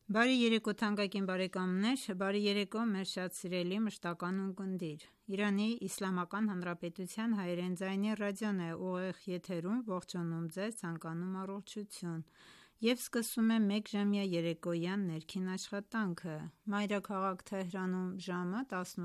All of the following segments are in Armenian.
Բարի երեկո թանկագին բարեկամներ, բարի երեկո մեր շատ սիրելի մշտական ունկնդիր: Իրանի Իսլամական Հանրապետության հայերեն ձայնի ռադիոն է ուղիղ եթերում ողջունում ձեզ, ցանկանում առողջություն և սկսում է մեկժամյա երեկոյան ներքին աշխատանքը: Մայրաքաղաք Թեհրանում ժամը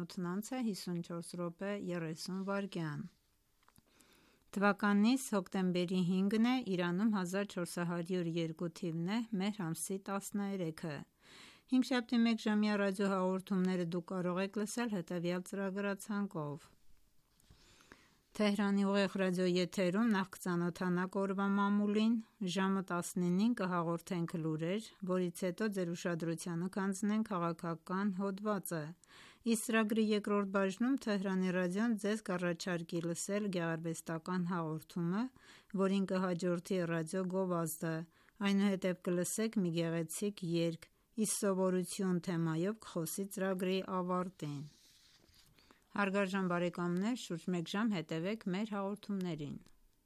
18:54:30 թվականիս հոկտեմբերի 5-ն է, Իրանում 1402 թիվն է, մեր ամսի 13-ը: Հինգշաբթի մեկժամյա ռադիոհաղորդումները դուք կարող եք լսել հետևյալ ծրագրացանկով: Թեհրանի ուղիղ ռադիոեթերում նախ կծանոթանաք օրվա մամուլին, ժամը 19-ին կհաղորդենք լուրեր, որից հետո ձեր ուշադրությանը կհանձնենք քաղաքական հոդվածը: Իսկ ծրագրի երկրորդ բաժնում Թեհրանի ռադիոն ձեզ կառաջարկի լսել գեղարվեստական հաղորդումը, որին կհաջորդի ռադիո գովազդը, այնուհետև կլսեք մի գեղեցիկ երգ, իսկ սովորություն թեմայով կխոսի ծրագրի ավարտին: Հարգարժան բարեկամներ շուրջ մեկ ժամ հետևեք մեր հաղորդումներին: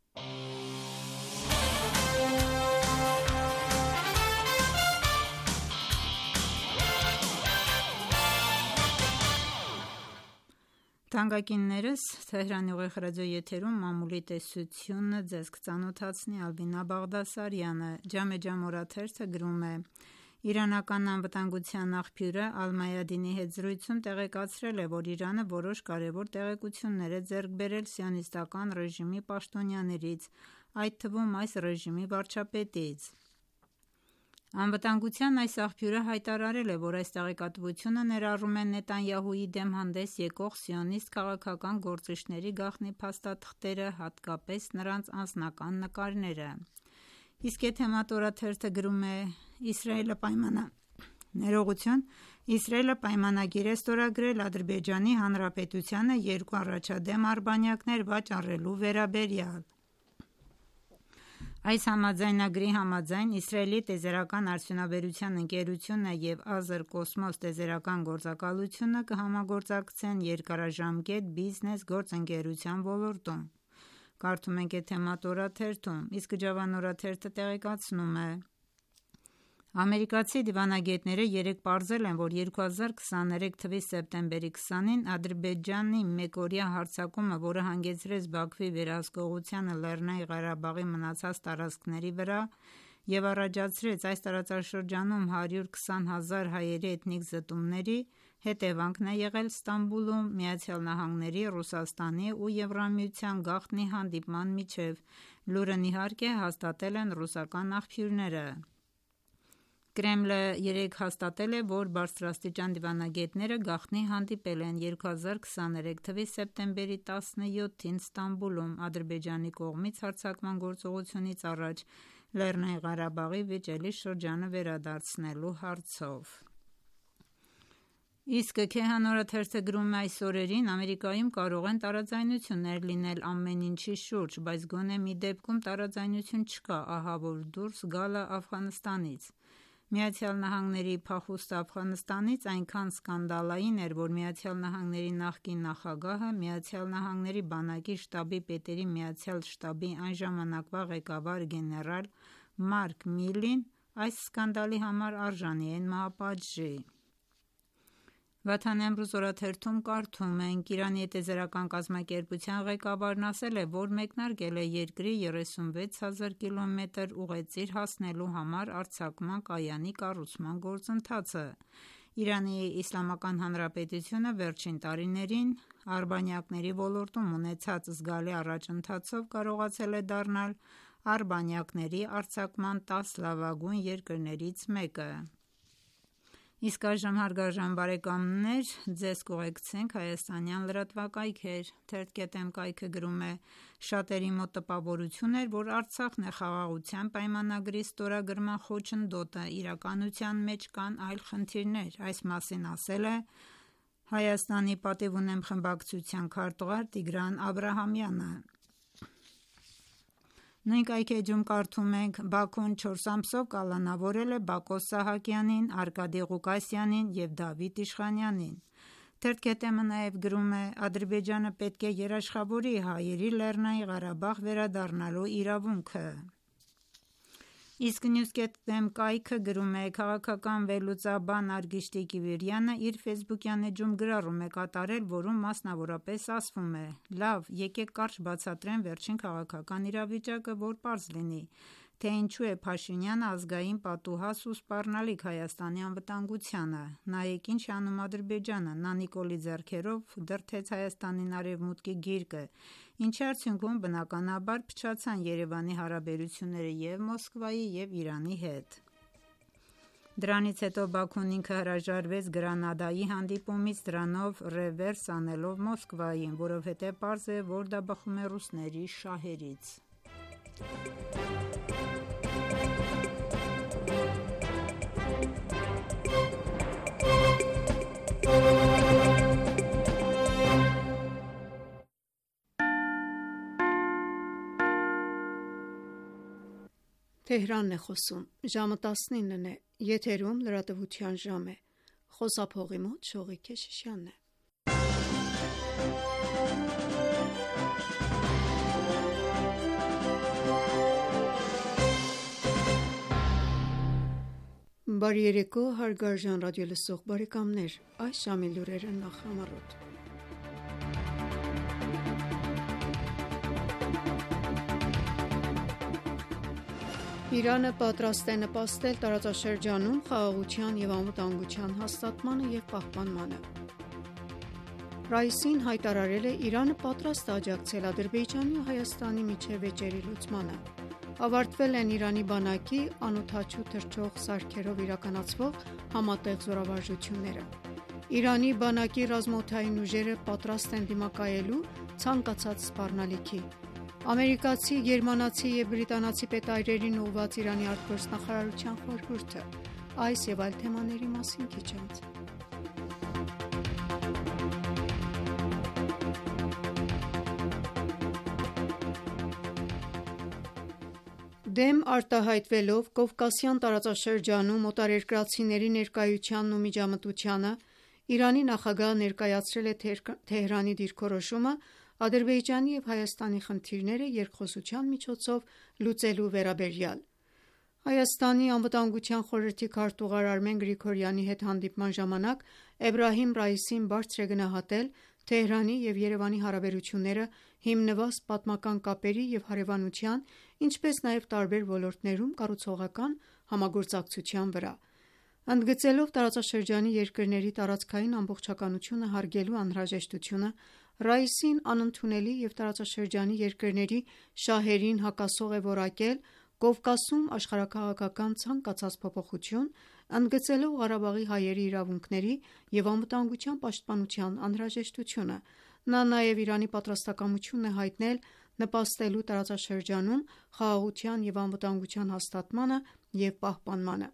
Թանկագիններս Թեհրանի ուղիղ ռադիոեթերում մամուլի տեսությունը ձեզ կծանոթացնի Ալբինա Բաղդասարյանը: Ջամե օրաթերթը գրում է. Իրանական անվտանգության աղբյուրը Ալ-Մայադինի հետ զրույցում տեղեկացրել է, որ Իրանը որոշ կարևոր տեղեկություններ է ձեռք բերել Սիոնիստական ռեժիմի պաշտոնյաներից, այդ թվում այս ռեժիմի վարչապետից: Անվտանգության այս աղբյուրը հայտարարել է, որ այս տեղեկատվությունը ներառում է Նետանյահուի դեմ հանդես եկող սիոնիստ քաղաքական գործիչների գաղտնի փաստաթղթերը, հատկապես նրանց անձնական նկարները: Իսկ Եթեմատ օրաթերթը գրում է. Իսրայելը պայմանագիր է ստորագրել Ադրբեջանի Հանրապետությանը երկու առաջադեմ արբանյակներ վաճառելու վերաբերյալ: Այս համաձայնագրի համաձայն Իսրայելի տիեզերական արդյունաբերության ընկերությունը և Ազրկոսմոս տիեզերական գործակալությունը կհամագործակցեն երկարաժամկետ բիզնես գործընկերության ոլորտում: Կարդում ենք Եթեմատ օրաթերթում: Իսկ Ջավան օրաթերթը տեղեկացնում է. Ամերիկացի դիվանագետները երեկ պարզել են, որ 2023 թվականի սեպտեմբերի 20-ին Ադրբեջանի մեկօրյա հարձակումը, որը հանգեցրեց Բաքվի վերահսկողությանը Լեռնային Ղարաբաղի մնացած տարածքների վրա և առաջացրեց այս տարածաշրջանում 120 հազար հայերի էթնիկ զտումների, հետևանքն է եղել Ստամբուլում ԱՄՆ-ի, Ռուսաստանի ու Եվրամիության գաղտնի հանդիպման միջև, լուրն իհարկե հաստատել են ռուսական աղբյուրները: Կրեմլը երեկ հաստատել է, որ բարձրաստիճան դիվանագետները գաղտնի հանդիպել են 2023 թվականի սեպտեմբերի 17-ին Ստամբուլում Ադրբեջանի կողմից հարձակման գործողությունից առաջ Լեռնային Ղարաբաղի վիճելի շրջանը վերադարձնելու հարցով: Իսկ Քեհան օրաթերթը գրում է. Այս օրերին Ամերիկայում կարող են տարաձայնություններ լինել ամեն ինչի շուրջ, բայց գոնե մի դեպքում տարաձայնություն չկա, ահա որ դուրս գալը Աֆղանստանից: ԱՄՆ-ի փախուստը Աֆղանստանից այնքան սկանդալային էր, որ ԱՄՆ նախկին նախագահը, ԱՄՆ բանակի շտաբի պետերի միացյալ շտաբի այն ժամանակվա ղեկավար գեներալ Մարկ Միլին այս սկանդալի համար արժանի են մահապատժի: Վաթան Էմրուզ օրաթերթում կարդում ենք. Իրանի տիեզերական կազմակերպության ղեկավարն ասել է, որ մեկնարկել է երկրի 36 հազար կիլոմետր ուղեծիր հասնելու համար արձակման կայանի կառուցման գործընթացը: Իրանի Իսլամական Հանրապետությունը վերջին տարիներին արբանյակների ոլորտում ունեցած զգալի առաջընթացով կարողացել է դառնալ արբանյակների արձակման 10 լավագույն երկրներից մեկը: Իսկ այժմ հարգարժան բարեկամներ ձեզ կուղեկցենք հայաստանյան լրատվակայքեր: Թերթ.am կայքը գրում է. Շատերի մոտ տպավորություն էր, որ Արցախն է խաղաղության պայմանագրի ստորագրման խոչընդոտը, իրականության մեջ կան այլ խնդիրներ: Այս մասին ասել է Հայաստանի «Պատիվ ունեմ» խմբակցության քարտուղար Տիգրան Աբրահամյանը: Նույն կայքէջում կարդում ենք. Բաքուն 4 ամսով կալանավորել է Բակոս Սահակյանին, Արկադի Ղուկասյանին և Դավիթ Իշխանյանին: Թերթ.am-ը նաև գրում է. Ադրբեջանը պետք է երաշխավորի հայերի Լեռնային Ղարաբաղ վերադառնալու իրավունքը: Իսկ News.am կայքը գրում է. քաղաքական վերլուծաբան Արգիշտի Կիվիրյանը իր ֆեյսբուքյան էջում գրառում է կատարել, որում մասնավորապես ասվում է. «Լավ, եկեք կարճ բացատրեմ վերջին քաղաքական իրավիճակը, որ պարզ լինի, թե ինչու է Փաշինյանը ազգային պատուհաս ու սպառնալիք Հայաստանի անվտանգությանը: Նայեք ինչ է անում Ադրբեջանը, նա Նիկոլի ձեռքերով դրդեց Հայաստանին արևմուտքի գիրկը, ինչի արդյունքում բնականաբար փչացան Երևանի հարաբերությունները և Մոսկվայի և Իրանի հետ: Դրանից հետո Բաքուն ինքը հրաժարվեց Գրանադայի հանդիպումից դրանով ռևերս անելով Մոսկվային, որովհետև պարզ է, որ դա բխում է ռուսների շահերից»: Բարի երեկո հարգարժան ռադիոլսող բարեկամներ: Այս ժամի լուրերը նախ՝ Իրանը պատրաստ է նպաստել տարածաշրջանում խաղաղության և անվտանգության հաստատմանը և պահպանմանը: Ռայիսին հայտարարել է Իրանը պատրաստ է աջակցել Ադրբեջանի ու Հայաստանի միջև վեճերի լուծմանը: Ավարտվել են Իրանի բանակի անօդաչու թռչող սարքերով իրականացվող համատեղ զորավարժությունները: Իրանի բանակի ռազմաօդային ուժերը պատրաստ են դիմակայելու ցանկացած սպառնալիքի: Ամերիկացի, գերմանացի և բրիտանացի պետայրերին ուղղված Իրանի արտգործնախարարության խորհուրդը: Այս և այլ թեմաների մասին քիչ անց: Դեմ արտահայտվելով Կովկասյան տարածաշրջանում օտարերկրացիների ներկայությանն ու միջամտությանը, Իրանի նախագահը ներկայացրել է Թեհրանի դիրքորոշումը Ադրբեջանի և Հայաստանի խնդիրները երկխոսության միջոցով լուծելու վերաբերյալ: Հայաստանի անվտանգության խորհրդի քարտուղար Արմեն Գրիգորյանի հետ հանդիպման ժամանակ Էբրահիմ Ռայիսին բարձր է գնահատել Թեհրանի և Երևանի հարաբերությունները հիմնված պատմական կապերի և հարևանության, ինչպես նաև տարբեր ոլորտներում կառուցողական համագործակցության վրա: Ընդգծելով տարածաշրջանի երկրների տարածքային ամբողջականությունը հարգելու անհրաժեշտությունը, Ռայիսին անընդունելի և տարածաշրջանի երկրների շահերին հակասող է որակել Կովկասում աշխարհաքաղաքական ցանկացած փոփոխություն, ընդգծելով Ղարաբաղի հայերի իրավունքների և անվտանգության պաշտպանության անհրաժեշտությունը: Նա նաև Իրանի պատրաստակամությունն է հայտնել նպաստելու տարածաշրջանում խաղաղության և անվտանգության հաստատմանը և պահպանմանը: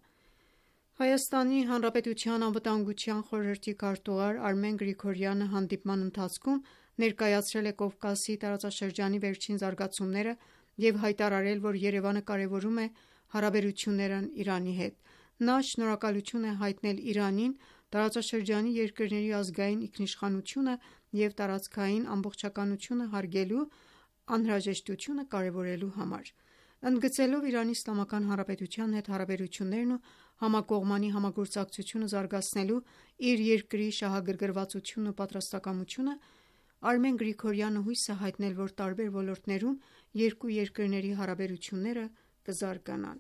ՀՀ անվտանգության խորհրդի քարտուղար Արմեն Գրիգորյանը հանդիպման ընթացքում ներկայացրել է Կովկասի տարածաշրջանի վերջին զարգացումները և հայտարարել, որ Երևանը կարևորում է հարաբերություններն Իրանի հետ: Նա շնորհակալություն է հայտնել Իրանին տարածաշրջանի երկրների ազգային ինքնիշխանությունը և տարածքային ամբողջականությունը հարգելու անհրաժեշտությունը կարևորելու համար: Ընդգծելով ԻԻՀ-ի հետ հարաբերություններն ու համակողմանի համագործակցությունը զարգացնելու իր երկրի շահագրգռվածությունն ու պատրաստակամությունը, Արմեն Գրիգորյանը հույս է հայտնել, որ տարբեր ոլորտներում երկու երկրների հարաբերությունները կզարգանան: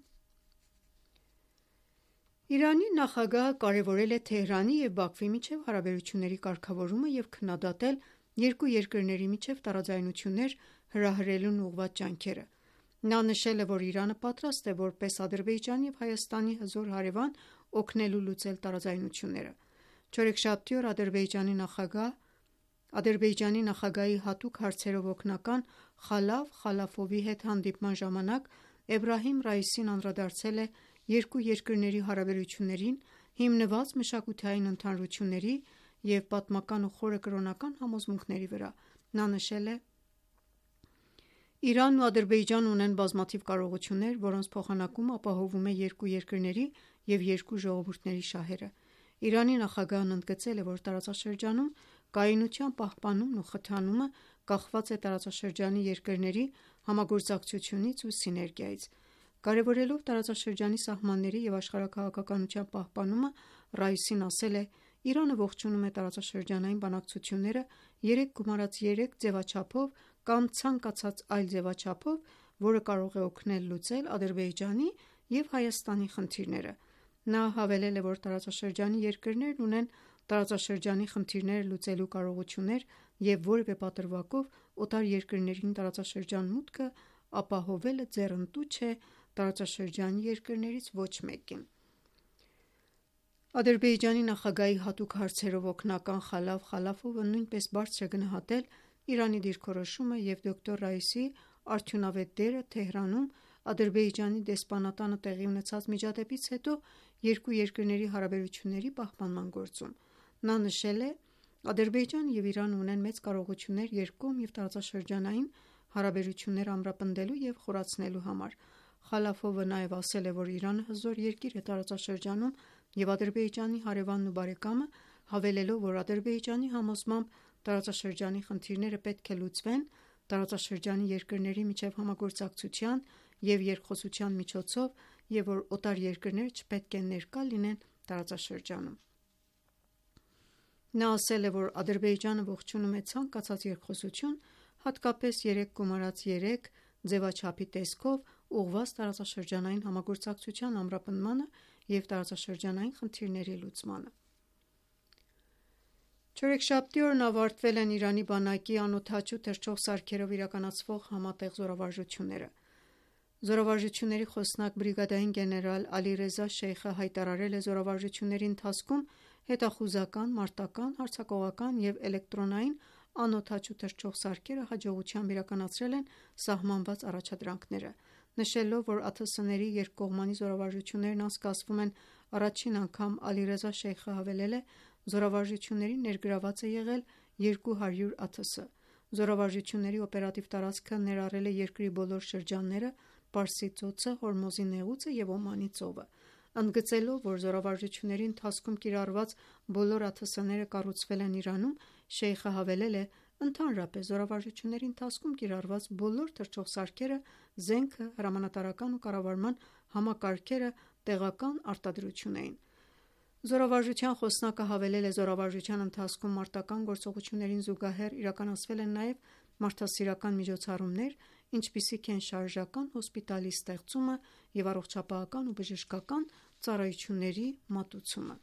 Իրանի նախագահը կարևորել է Թեհրանի և Բաքվի միջև հարաբերությունների կարգավորումը և քննադատել երկու երկրների միջև տարաձայնություններ հրահրելուն ուղղված ջանքերը: Նա նշել է, որ Իրանը պատրաստ է որպես Ադրբեջանի և Հայաստանի հզոր հարևան օգնելու լուծել տարաձայնությունները: Չորեքշաբթի օր Ադրբեջանի նախագահի հատուկ հարցերով օգնական Խալավ Խալաֆովի հետ հանդիպման ժամանակ Էբրահիմ Ռայիսին անդրադարձել է երկու երկրների հարաբերություններին հիմնված մշակութային ընդհանրությունների և պատմական ու խորը կրոնական համոզմունքների վրա: Նա նշել է. «Իրանն ու Ադրբեջանն ունեն բազմաթիվ կարողություններ, որոնց փոխանակումը ապահովում է երկու երկրների և երկու ժողովուրդների շահերը»: Իրանի նախագահն ընդգծել է, որ տարածաշրջանում կայունության պահպանումն ու խթանումը կախված է տարածաշրջանի երկրների համագործակցությունից ու սիներգիայից: Կարևորելով տարածաշրջանի սահմանների և աշխարհաքաղաքականության պահպանումը, Ռայիսին ասել է. «Իրանը ողջունում է տարածաշրջանային բանակցությունները 3+3 ձևաչափով կամ ցանկացած այլ ձևաչափով, որը կարող է օգնել լուծել Ադրբեջանի և Հայաստանի խնդիրները»։ Նա հավելել է, որ տարածաշրջանի երկրներն ունեն տարածաշրջանի խնդիրները լուծելու կարողություններ և որևէ պատրվակով օտար երկրներին տարածաշրջան մուտքը ապահովելը ձեռնտու չէ տարածաշրջանի երկրներից ոչ մեկին։ Ադրբեջանի նախագահի հատուկ հարցերով օգնական Խալաֆ Խալաֆովը նույնպես բարձր է գնահատել Իրանի դիրքորոշումը և դոկտոր Ռայիսի արդյունավետ դերը Թեհրանում Ադրբեջանի դեսպանատանը տեղի ունեցած միջադեպից հետո երկու երկրների հարաբերությունների պահպանման գործում։ Նա նշել է. «Ադրբեջանը և Իրանը ունեն մեծ կարողություններ երկկողմ և տարածաշրջանային հարաբերություններ ամրապնդելու և խորացնելու համար»։ Խալաֆովը նաև ասել է, որ Իրանը հզոր երկիր է տարածաշրջանում և Ադրբեջանի հարևանն ու բարեկամը, հավելելով, որ Ադրբեջանի համոզմամբ տարածաշրջանի խնդիրները պետք է լուծվեն տարածաշրջանի երկրների միջև համագործակցության և երկխոսության միջոցով և որ օտար երկրները չպետք է ներկա լինեն տարածաշրջանում։ Նա ասել է, որ Ադրբեջանը ողջունում է ցանկացած երկխոսություն, հատկապես 3+3 ձևաչափի տեսքով ուղղված տարածաշրջանային համագործակցության ամրապնդմանը և տարածաշրջանային խնդիրների լուծմանը։ Չորեքշաբթի օրն ավարտվել են Իրանի բանակի անօդաչու թռչող սարքերով իրականացվող համատեղ զորավարժությունները։ Զորավարժությունների խոսնակ բրիգադային գեներալ Ալիրեզա Շեյխը հայտարարել է զորավարժությունների ընթացքում հետախուզական, մարտական, հարձակողական և էլեկտրոնային անօդաչու թռչող սարքերը հաջողությամբ իրականացրել են սահմանված առաջադրանքները։ Նշելով, որ ԱԹՍ-ների երկկողմանի զորավարժություններն անցկացվում են առաջին անգամ, Ալիրեզա Շեյխը հավելել է. «Զորավարժություններին ներգրաված է եղել 200 ԱԹՍ»։ Զորավարժությունների օպերատիվ տարածքը ներառել է երկրի բոլոր շրջանները, Պարսից ծոցը, Հորմուզի նեղուցը և Օմանի ծովը։ Ընդգծելով, որ զորավարժությունների ընթացքում կիրառված բոլոր ԱԹՍ-ները կառուցվել են Իրանում, Շեյխը հավելել է. «Ընդհանրապես զորավարժությունների ընթացքում կիրառված բոլոր թռչող սարքերը, զենքը, հրամանատարական ու կառավարման համակարգերը տեղական արտադրություն էին»։ Զորավարժության խոսնակը հավելել է. «Զորավարժության ընթացքում մարտական գործողություններին զուգահեռ իրականացվել են նաև մարդասիրական միջոցառումներ, ինչպիսիք են շարժական հոսպիտալի ստեղծումը և առողջապահական ու բժշկական ծառայությունների մատուցումը»։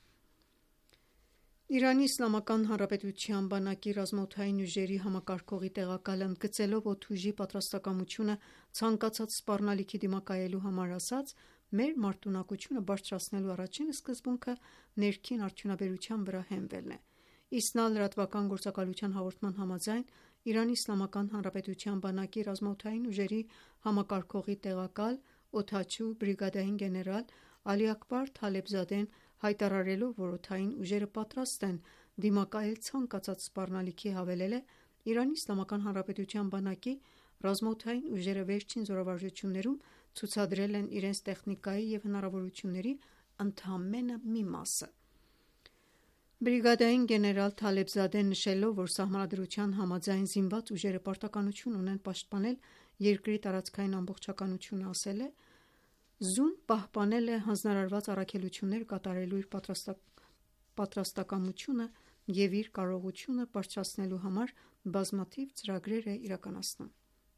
ԻԻՀ բանակի ռազմաօդային ուժերի համակարգողի տեղակալը, ընդգծելով օդուժի պատրաստակամությունը ցանկացած սպառնալիքի դիմակայելու համար, ասաց. «Մեր մարտունակությունը բարձրացնելու առաջին սկզբունքը ներքին արդյունաբերության վրա հենվելն է»։ ԻՍՆԱ լրատվական գործակալության հաղորդման համաձայն, ԻԻՀ բանակի ռազմաօդային ուժերի համակարգողի տեղակալ, օդաչու բրիգադային գեներալ Ալի Աքբար Թալեբզադեն հայտարարելով, որ օդային ուժերը պատրաստ են դիմակայել ցանկացած սպառնալիքի, հավելել է. «ԻԻՀ բանակի ռազմաօդային ուժերը վերջին զորավարժություններում ցուցադրել են իրենց տեխնիկայի և հնարավորությունների ընդամենը մի մասը»։ Բրիգադային գեներալ Թալեբզադեն նշելով, որ Սահմանադրության համաձայն զինված ուժերը պարտականություն ունեն պաշտպանել երկրի տարածքային ամբողջականությունը, ասել է. «Զուն պահպանել է հանձնարարված առաքելություններ կատարելու իր պատրաստակամությունը և իր կարողությունը բարձրացնելու համար բազմաթիվ ծրագրեր է իրականացնում»։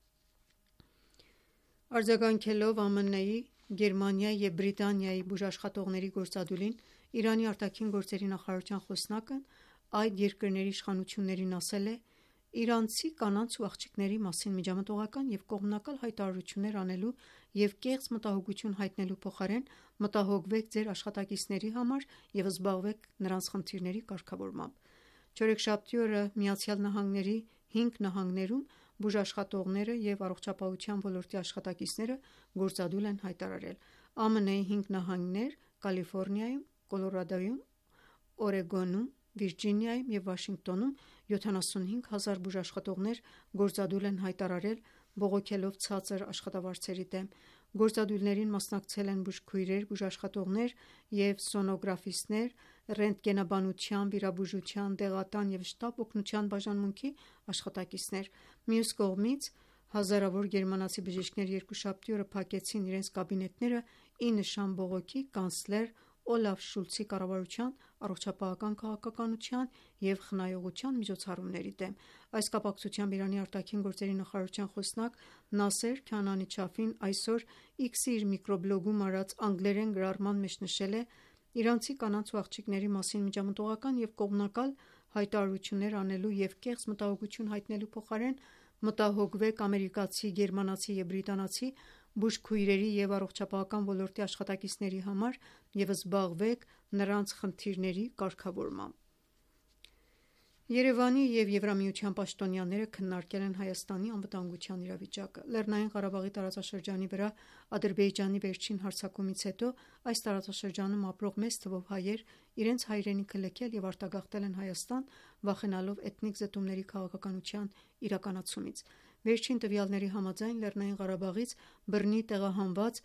Արձագանքելով ԱՄՆ-ի, Գերմանիայի և Բրիտանիայի բուժաշխատողների գործադուլին, Իրանի ԱԳ նախարարության խոսնակն այդ երկրների իշխանություններին ասել է. «Իրանցի կանանց ու աղջիկների մասին միջամտողական և կողմնակալ հայտարարություններ անելու և կեղծ մտահոգություն հայտնելու փոխարեն մտահոգվեք ձեր աշխատակիցների համար և զբաղվեք նրանց խնդիրների կարգավորմամբ»։ Չորեքշաբթի օրը ԱՄՆ-ի 5 նահանգներում բուժաշխատողները և առողջապահության ոլորտի աշխատակիցները գործադուլ են հայտարարել։ ԱՄՆ-ի 5 նահանգներ Կալիֆորնիայում, Կոլորադոյում, Օրեգոնում, Վիրջինիայում և Վաշինգտոնում 75 հազար բուժաշխատողներ գործադուլ են հայտարարել՝ բողոքելով ցածր աշխատավարձերի դեմ։ Գործադուլներին մասնակցել են բուժքույրեր, բուժաշխատողներ և սոնոգրաֆիստներ, ռենտգենաբանության, վիրաբուժության, դեղատան և շտապ օգնության բաժանմունքի աշխատակիցներ։ Մյուս կողմից, Հազարավոր գերմանացի բժիշկներ երկուշաբթի օրը փակեցին իրենց կաբինետները ի նշան բողոքի կանցլեր Օլաֆ Շուլցի կառավարության առողջապահական քաղաքականության և խնայողության միջոցառումների դեմ։ Այս կապակցությամբ Իրանի արտաքին գործերի նախարարության խոսնակ Նասեր Քանանի Չաֆին այսօր X-ի իր միկրոբլոգում արած անգլերեն գրառման մեջ նշել է. «Իրանցի կանանց ու աղջիկների մասին միջամտողական և կողմնակալ հայտարարություններ անելու և կեղծ մտահոգություն հայտնելու փոխարեն մտահոգվեք ամերիկացի, գերմանացի և բրիտանացի բուժքույրերի և առողջապահական ոլորտի աշխատակիցների համար և զբաղվեք նրանց խնդիրների կարգավորմամբ»։ Երևանի և Եվրամիության պաշտոնյաները քննարկել են Հայաստանի անվտանգության իրավիճակը։ Լեռնային Ղարաբաղի տարածաշրջանի վրա Ադրբեջանի վերջին հարձակումից հետո այս տարածաշրջանում ապրող մեծ թվով հայեր իրենց հայրենիքը լքել և արտագաղթել են Հայաստան՝ վախենալով էթնիկ զտումների քաղաքականության իրականացումից։ Վերջին տվյալների համաձայն Լեռնային Ղարաբաղից բռնի տեղահանված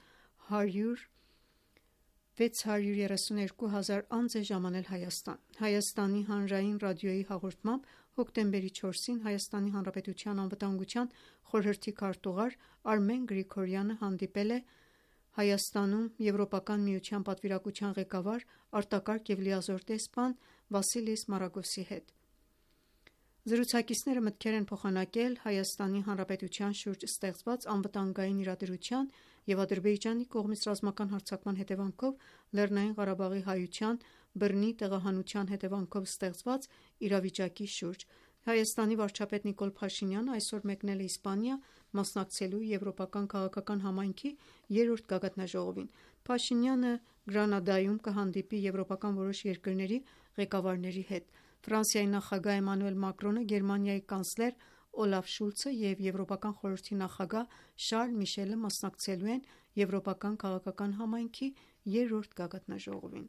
632 հազար անձ է ժամանել Հայաստան։ Հայաստանի հանրային ռադիոյի հաղորդմամբ հոկտեմբերի 4-ին Հայաստանի Հանրապետության անվտանգության խորհրդի քարտուղար Արմեն Գրիգորյանը հանդիպել է Հայաստանում Եվրոպական միության պատվիրակության ղեկավար, արտակարգ և լիազոր դեսպան Վասիլիս Մարագոսի հետ։ Զրուցակիցները մտքեր են փոխանակել Հայաստանի Հանրապետության շուրջ ստեղծված անվտանգային իրադրության և Ադրբեջանի կողմից ռազմական հարձակման հետևանքով Լեռնային Ղարաբաղի հայության բռնի տեղահանության հետևանքով ստեղծված իրավիճակի շուրջ։ Հայաստանի վարչապետ Նիկոլ Փաշինյանը այսօր մեկնել է Իսպանիա՝ մասնակցելու Եվրոպական քաղաքական համայնքի 3-րդ գագաթնաժողովին։ Փաշինյանը Գրանադայում կհանդիպի եվրոպական որոշ երկրների ղեկավարների հետ։ Ֆրանսիայի նախագահ Էմանուել Մակրոնը, Գերմանիայի կանցլեր Օլաֆ Շուլցը և Եվրոպական խորհրդի նախագահ Շարլ Միշելը մասնակցելու են Եվրոպական քաղաքական համայնքի 3-րդ գագաթնաժողովին։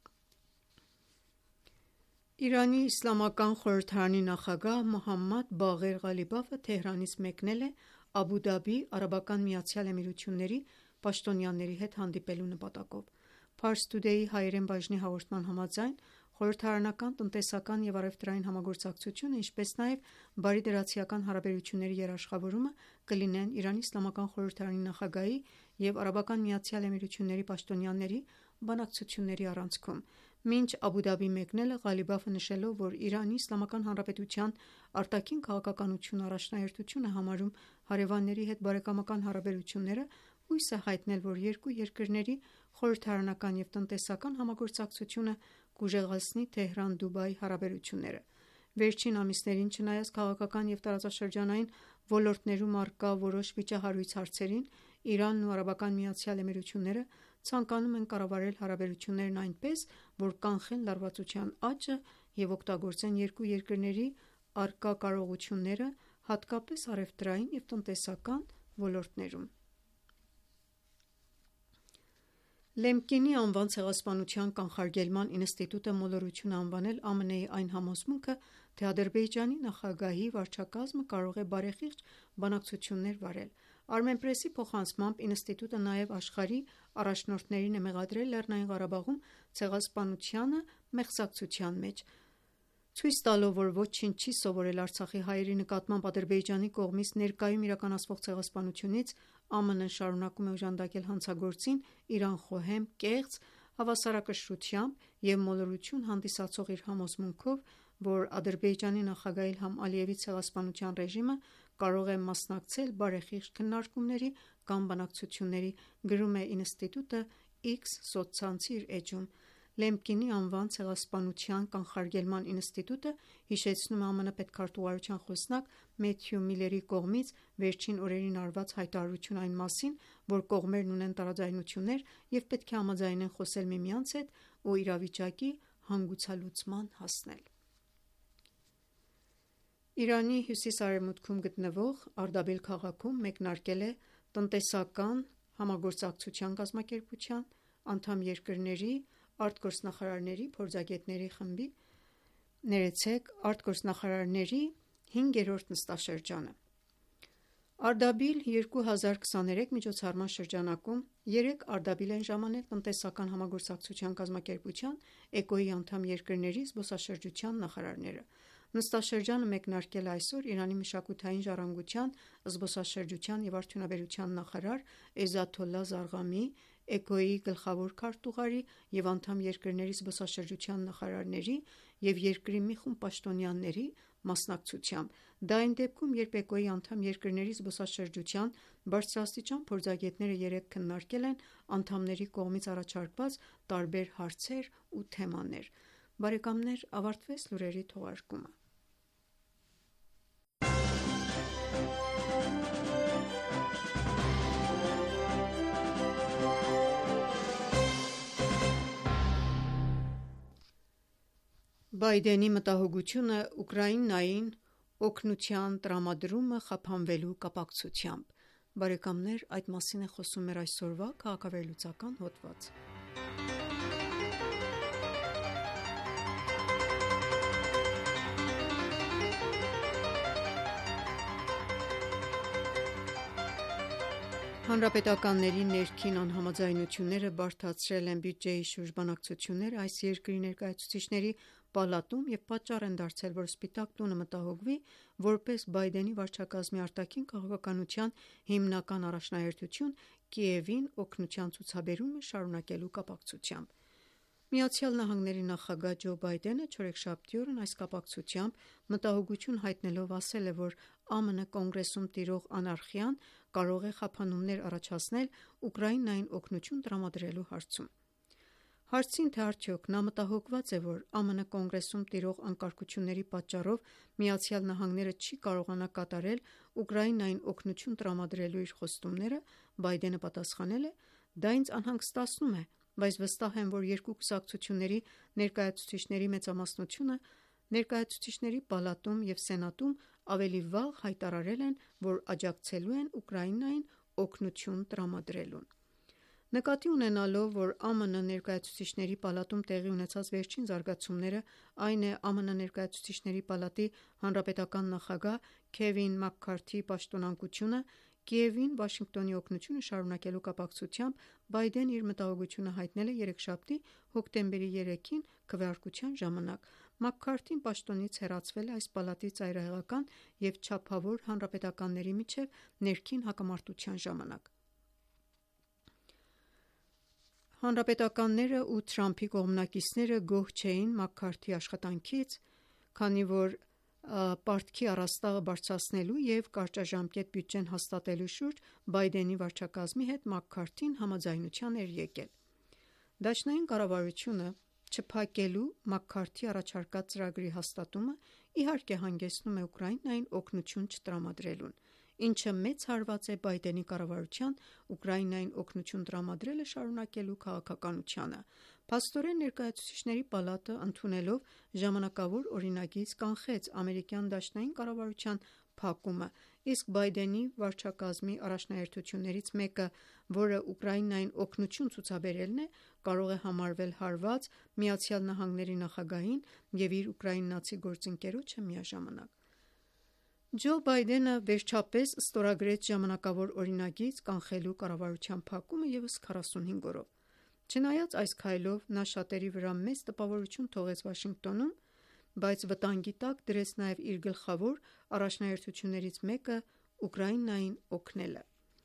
Իրանի Իսլամական խորհրդարանի նախագահ Մոհամմադ Բաղեր Ղալիբաֆը Թեհրանից մեկնել է Աբու Դաբի՝ Արաբական Միացյալ Էմիրությունների պաշտոնյաների հետ հանդիպելու նպատակով։ Pars Today-ի հայերեն բաժնի հաղորդման համաձայն խորհրդարանական, տնտեսական և առևտրային համագործակցությունը, ինչպես նաև բարիդրացիական հարաբերությունների երաշխավորումը կլինեն Իրանի Իսլամական խորհրդարանի նախագահի և Արաբական Միացյալ Էմիրությունների պաշտոնյաների բանակցությունների առանցքում։ Մինչ Աբու Դաբի մեկնելը Ղալիբաֆը նշելով, որ Իրանի Իսլամական Հանրապետության արտաքին քաղաքականությունը առաջնահերթություն է համարում հարևանների հետ բարեկամական հարաբերությունները, հույս է հայտնել, որ երկու երկրների խորհրդարանական և տնտեսական համագործակցությունը կուժեղացնի Թեհրան-Դուբայ հարաբերությունները։ Վերջին ամիսներին, չնայած քաղաքական և տարածաշրջանային ոլորտներում առկա որոշ վիճահարույց հարցերին, Իրանն ու Արաբական Միացյալ Էմիրությունները ցանկանում են կառավարել հարաբերություններն այնպես, որ կանխեն լարվածության աճը և օգտագործեն երկու երկրների առկա կարողությունները, հատկապես առևտրային և տնտեսական ոլորտներում։ Լեմկինի անվան ցեղասպանության կանխարգելման ինստիտուտը մոլորություն է անվանել ԱՄՆ-ի այն համոզմունքը, թե Ադրբեջանի նախագահի վարչակազմը կարող է բարեխիղճ բանակցություններ վարել։ Armenpress-ի փոխանցմամբ ինստիտուտը նաև աշխարհի առաջնորդներին է մեղադրել Լեռնային Ղարաբաղում ցեղասպանությանը մեղսակցության մեջ, ցույց տալով, որ ոչինչ չի սովորել Արցախի հայերի նկատմամբ Ադրբեջանի կողմից ներկայում իրականացվող ցեղասպանությունից, ԱՄՆ-ն շարունակում է օժանդակել հանցագործին իր անխոհեմ, կեղծ, հավասարակշռությամբ և մոլորություն հանդիսացող իր համոզմունքով, որ Ադրբեջանի նախագահ Իլհամ Ալիևի ցեղասպանության ռեժիմը կարող է մասնակցել բարեխիղճ քննարկումների կամ բանակցությունների, գրում է ինստիտուտը X սոցցանցի իր էջում։ Լեմկինի անվան ցեղասպանության կանխարգելման ինստիտուտը հիշեցնում է ԱՄՆ պետքարտուղարության խոսնակ Մեթյու Միլլերի կողմից վերջին օրերին արված հայտարարություն այն մասին, որ կողմերն ունեն տարաձայնություններ և պետք է համաձայնեն խոսել միմյանց հետ ու իրավիճակի հանգուցալուծման հասնել։ Իրանի հյուսիս-արևմուտքում գտնվող Արդաբիլ քաղաքում մեկնարկել է տնտեսական համագործակցության կազմակերպության անդամ երկրների արտգործնախարարների փորձագետների խմբի 5-րդ նստաշրջանը։ Արդաբիլ 2023 միջոցառման շրջանակում 3 Արդաբիլ են ժամանել տնտեսական համագործակցության կազմակերպության՝ ECO-ի անդամ երկրների զբոսաշրջության նախարարները։ Նստաշրջանը մեկնարկել է այսօր Իրանի մշակութային ժառանգության, զբոսաշրջության և արդյունաբերության նախարար Էզաթոլլա Զարղամիի, ԷՔՕ-ի գլխավոր քարտուղարի և անդամ երկրների զբոսաշրջության նախարարների և երկրի մի խումբ պաշտոնյաների մասնակցությամբ: Դա այն դեպքում, երբ ԷՔՕ-ի անդամ երկրների զբոսաշրջության բարձրաստիճան փորձագետները երեկ քննարկել են անդամների կողմից առաջարկված տարբեր հարցեր ու թեմաներ: Ավարտվեց լուրերի թողարկումը: Բայդենի մտահոգությունը Ուկրաինային օգնության տրամադրումը խափանվելու կապակցությամբ: Այդ մասին է խոսում մեր այսօրվա քաղաքավերլուծական հոդվածը: Հանրապետականների ներքին անհամաձայնությունները բարդացրել են բյուջեի շուրջ բանակցությունները այս երկրի ներկայացուցիչների պալատում և պատճառ են դարձել, որ Սպիտակ տունը մտահոգվի որպես Բայդենի վարչակարգի արտաքին քաղաքականության հիմնական առաջնահերթություն Կիևին օգնության ցուցաբերումը շարունակելու կապակցությամբ: ԱՄՆ նախագահ Ջո Բայդենը չորեքշաբթի օրն այս կապակցությամբ մտահոգություն հայտնելով ասել է, որ ԱՄՆ Կոնգրեսում տիրող անարխիան կարող է խափանումներ առաջացնել Ուկրաինային օգնություն տրամադրելու հարցում: Հարցին, թե արդյոք նա մտահոգված է, որ ԱՄՆ Կոնգրեսում տիրող անկարգությունների պատճառով ԱՄՆ-ը չի կարողանա կատարել Ուկրաինային օգնություն տրամադրելու իր խոստումները, Բայդենը պատասխանել է. «Դա ինձ անհանգստացնում է, բայց վստահ եմ, որ երկու կուսակցությունների ներկայացուցիչների մեծամասնությունը Ներկայացուցիչների պալատում և Սենատում ավելի վաղ հայտարարել են, որ աջակցելու են Ուկրաինային օգնություն տրամադրելուն»: Նկատի ունենալով, որ ԱՄՆ Ներկայացուցիչների պալատում տեղի ունեցած վերջին զարգացումները, այն է ԱՄՆ Ներկայացուցիչների պալատի հանրապետական նախագահ Քևին Մաքքարթիի պաշտոնանկությունը Կիևին Վաշինգտոնի օգնությունը շարունակելու կապակցությամբ, Բայդենը իր մտահոգությունը հայտնել է երեքշաբթի՝ հոկտեմբերի 3-ին քվեարկության ժամանակ: Մաքքարթին պաշտոնից հեռացվել է այս պալատի ծայրահեղական և չափավոր հանրապետականների միջև ներքին հակամարտության ժամանակ: Հանրապետականները ու Թրամփի կողմնակիցները գոհ չէին Մաքքարթիի աշխատանքից, քանի որ պարտքի առաստաղը բարձրացնելու և կարճաժամկետ բյուջեն հաստատելու շուրջ Բայդենի վարչակազմի հետ Մաքքարթին համաձայնության էր եկել: Դաշնային կառավարությունը չփակելու Մաքքարթիի առաջարկած ծրագրի հաստատումը իհարկե հանգեցնում է Ուկրաինային օգնություն չտրամադրելուն, ինչը մեծ հարված է Բայդենի կառավարության Ուկրաինային օգնություն տրամադրելը շարունակելու քաղաքականությանը: Փաստորեն, Ներկայացուցիչների պալատը ընդունելով ժամանակավոր օրինագիծ կանխեց ամերիկյան դաշնային կառավարության փակումը, իսկ Բայդենի վարչակարգի առաջնահերթություններից մեկը, որը Ուկրաինային օգնություն ցուցաբերելն է, կարող է համարվել հարված ԱՄՆ նախագահին և իր ուկրաինացի գործընկերոջը միաժամանակ: Ջո Բայդենը վերջապես ստորագրեց ժամանակավոր օրինագիծ կանխելու կառավարության փակումը ևս 45 օրով: Չնայած այս քայլով նա շատերի վրա մեծ տպավորություն թողեց Վաշինգտոնում, բայց վտանգի տակ դրեց նաև իր գլխավոր առաջնահերթություններից մեկը Ուկրաինային օգնելը: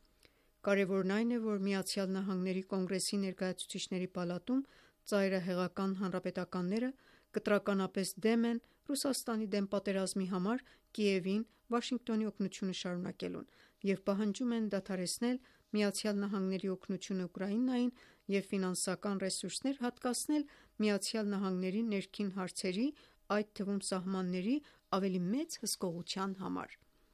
Կարևորն այն է, որ ԱՄՆ Կոնգրեսի Ներկայացուցիչների պալատում ծայրահեղական հանրապետականները կտրականապես դեմ են Ռուսաստանի դեմ պատերազմի համար Կիևին Վաշինգտոնի օգնությունը շարունակելուն և պահանջում են դադարեցնել ԱՄՆ օգնությունը Ուկրաինային և ֆինանսական ռեսուրսներ հատկացնել ԱՄՆ ներքին հարցերի, այդ թվում սահմանների ավելի մեծ հսկողության համար: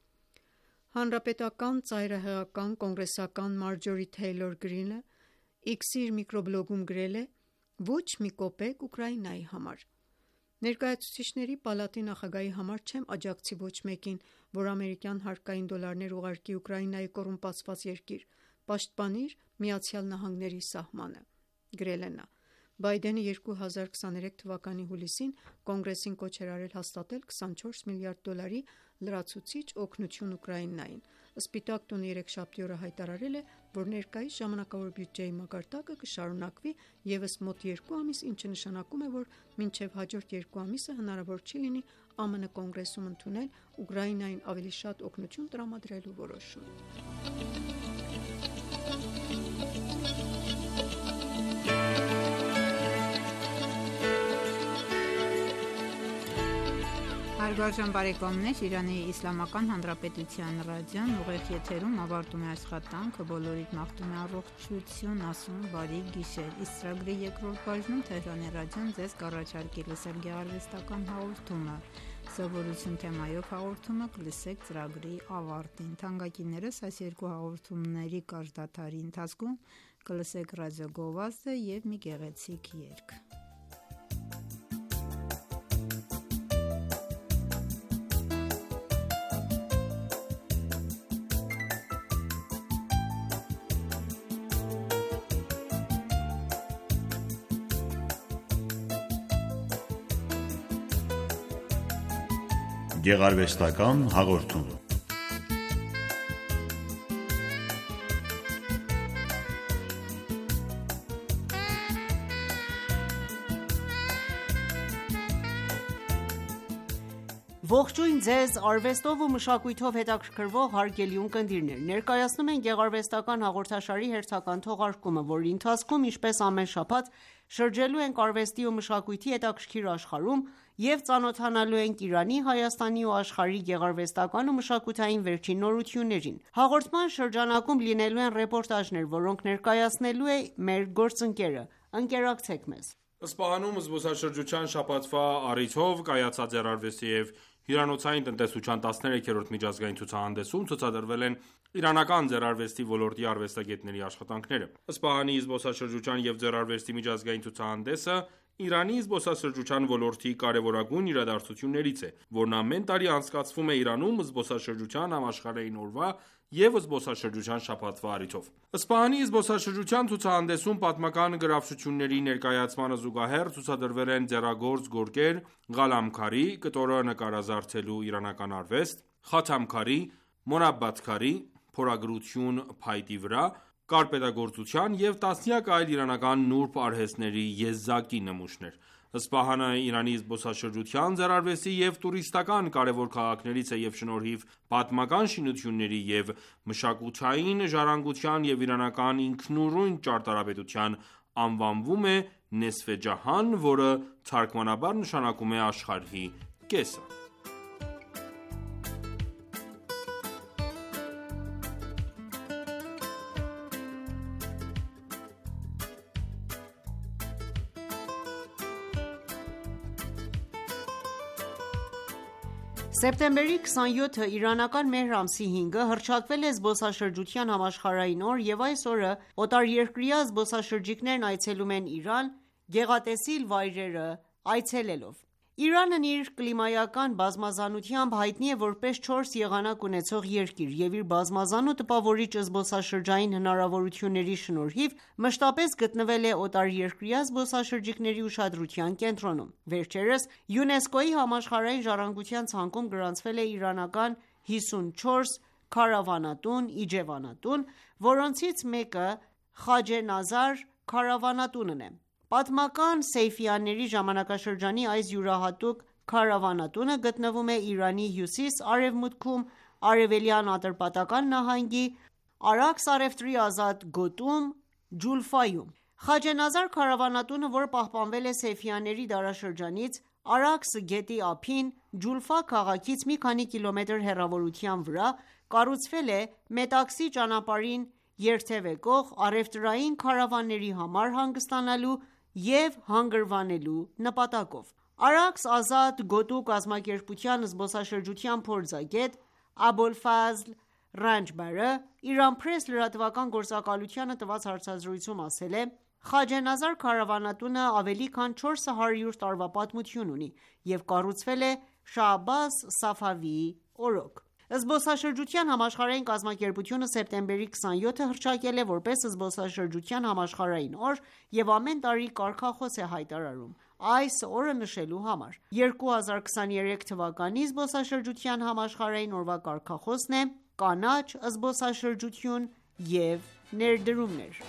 Հանրապետական ծայրահեղական կոնգրեսական Մարջորի Թեյլոր Գրինը X-ի իր միկրոբլոգում գրել է. «Ոչ մի կոպեկ Ուկրաինայի համար: Ներկայացուցիչների պալատի նախագահի համար չեմ աջակցի ոչ մեկին, որ ամերիկյան հարկային դոլարներ ուղարկի Ուկրաինայի կոռումպացված երկիր: Պաշտպանիր ԱՄՆ սահմանը»: Բայդենը 2023 թվականի հուլիսին Կոնգրեսին կոչ էր արել հաստատել 24 միլիարդ դոլարի լրացուցիչ օգնություն Ուկրաինային: Սպիտակ տունը երեքշաբթի օրը հայտարարել է, որ ներկայիս ժամանակավոր բյուջեի մակարդակը կշարունակվի ևս մոտ 2 ամիս, ինչը նշանակում է, որ մինչև հաջորդ 2 ամիսը հնարավոր չի լինի ԱՄՆ կոնգրեսում ընդունել Ուկրաինային ավելի շատ օգնություն տրամադրելու որոշում։ Հարգարժան բարեկամներ, Իրանի Իսլամական Հանրապետության ռադիոն ուղիղ եթերում ավարտում է աշխատանքը, բոլորիդ մաղթում է առողջություն, ասում բարի գիշեր։ Իսկ ծրագրի երկրորդ բաժնում Թեհրանի ռադիոն ձեզ կառաջարկի լսել գեղարվեստական հաղորդումը։ Սովորություն թեմայով հաղորդումը կլսեք ծրագրի ավարտին։ Թանկագիններս, այս երկու հաղորդումների կարճ դադարի ընթացքում կլսեք ռադիո գովազդը եւ մի գեղեցիկ երգ։ Գեղարվեստական հաղորդում։ Ողջույն ձեզ արվեստով ու մշակույթով հետաքրքրվող հարգելի ունկնդիրներ: Ներկայացնում ենք գեղարվեստական հաղորդաշարի հերթական թողարկումը, որի ընթացքում, ինչպես ամեն շաբաթ, շրջելու ենք արվեստի ու մշակույթի հետաքրքիր աշխարհում և ծանոթանալու ենք Իրանի, Հայաստանի ու աշխարհի գեղարվեստական ու մշակութային վերջին նորություններին։ Հաղորդման շրջանակում լինելու են ռեպորտաժներ, որոնք ներկայացնելու է մեր գործընկերը։ Ընկերակցեք մեզ։ Սպահանում զբոսաշրջության շաբաթվա առիթով կայացած ձեռարվեստի և հյուրանոցային տնտեսության 13-րդ միջազգային ցուցահանդեսում ցուցադրվել են իրանական ձեռարվեստի ոլորտի արվեստագետների աշխատանքները։ Սպահանի զբոսաշրջության և ձեռարվեստի միջազգային ցուցահանդեսը Իրանի զբոսաշրջության ոլորտի կարևորագույն իրադարձություններից է, որն ամեն տարի անցկացվում է Իրանում զբոսաշրջության համաշխարհային օրվա և զբոսաշրջության շաբաթվա առիթով։ Սպահանի զբոսաշրջության ցուցահանդեսում պատմական գրավչությունների ներկայացմանը զուգահեռ ցուցադրվել են ձեռագործ գորգեր, ղալամքարի, կտորը նկարազարդելու իրանական արվեստ, խաթամքարի, մոնաբբաթքարի, փորագրություն փայտի վրա, կարպետագործության և տասնյակ այլ իրանական նուրբ արհեստների եզակի նմուշներ։ Սպահանը Իրանի զբոսաշրջության, ձեռարվեստի և տուրիստական կարևոր քաղաքներից է և շնորհիվ պատմական շինությունների և մշակութային ժառանգության և իրանական ինքնուրույն ճարտարապետության անվանվում է Նեսֆե Ջահան, որը թարգմանաբար նշանակում է աշխարհի կեսը։ Սեպտեմբերի 27-ը իրանական մեհր ամսի 5-ը հռչակվել է զբոսաշրջության համաշխարհային օր և այս օրը օտարերկրյա զբոսաշրջիկներն այցելում են Իրան՝ գեղատեսիլ վայրերը այցելելով։ Իրանն իր կլիմայական բազմազանությամբ հայտնի է որպես 4 եղանակ ունեցող երկիր և իր բազմազան ու տպավորիչ զբոսաշրջային հնարավորությունների շնորհիվ մշտապես գտնվել է օտարերկրյա զբոսաշրջիկների ուշադրության կենտրոնում։ Վերջերս ՅՈՒՆԵՍԿՕ-ի համաշխարհային ժառանգության ցանկում գրանցվել է իրանական 54 քարավանատուն, իջևանատուն, որոնցից մեկը Խաջե Նազար քարավանատունն է։ Պատմական Սեյֆիյանների ժամանակաշրջանի այս յուրահատուկ քարավանատունը գտնվում է Իրանի հյուսիս-արևմուտքում, Արևելյան Ատրպատական նահանգի Արաքս առևտրի ազատ գոտում Ջուլֆայում։ Խաջե Նազար քարավանատունը, որը պահպանվել է Սեյֆիյանների դարաշրջանից, Արաքս գետի ափին Ջուլֆա քաղաքից մի քանի կիլոմետր հեռավորության վրա, կառուցվել է Մետաքսի ճանապարհին երթևեկող առևտրային քարավանների համար հանգստանալու և հանգրվանելու նպատակով։ Արաքս ազատ գոտու կազմակերպության զբոսաշրջության փորձագետ Աբոլֆազլ Ռանջբարը Iran Press լրատվական գործակալությանը տված հարցազրույցում ասել է. «Խաջե Նազար քարավանատունը ավելի քան 400 տարվա պատմություն ունի և կառուցվել է Շահբազ Սաֆավիի օրոք»։ Զբոսաշրջության համաշխարհային կազմակերպությունը սեպտեմբերի 27-ը հռչակել է որպես զբոսաշրջության համաշխարհային օր և ամեն տարի կարգախոս է հայտարարում այս օրը նշելու համար։ 2023 թվականի զբոսաշրջության համաշխարհային օրվա կարգախոսն է «Կանաչ զբոսաշրջություն և ներդրումներ»։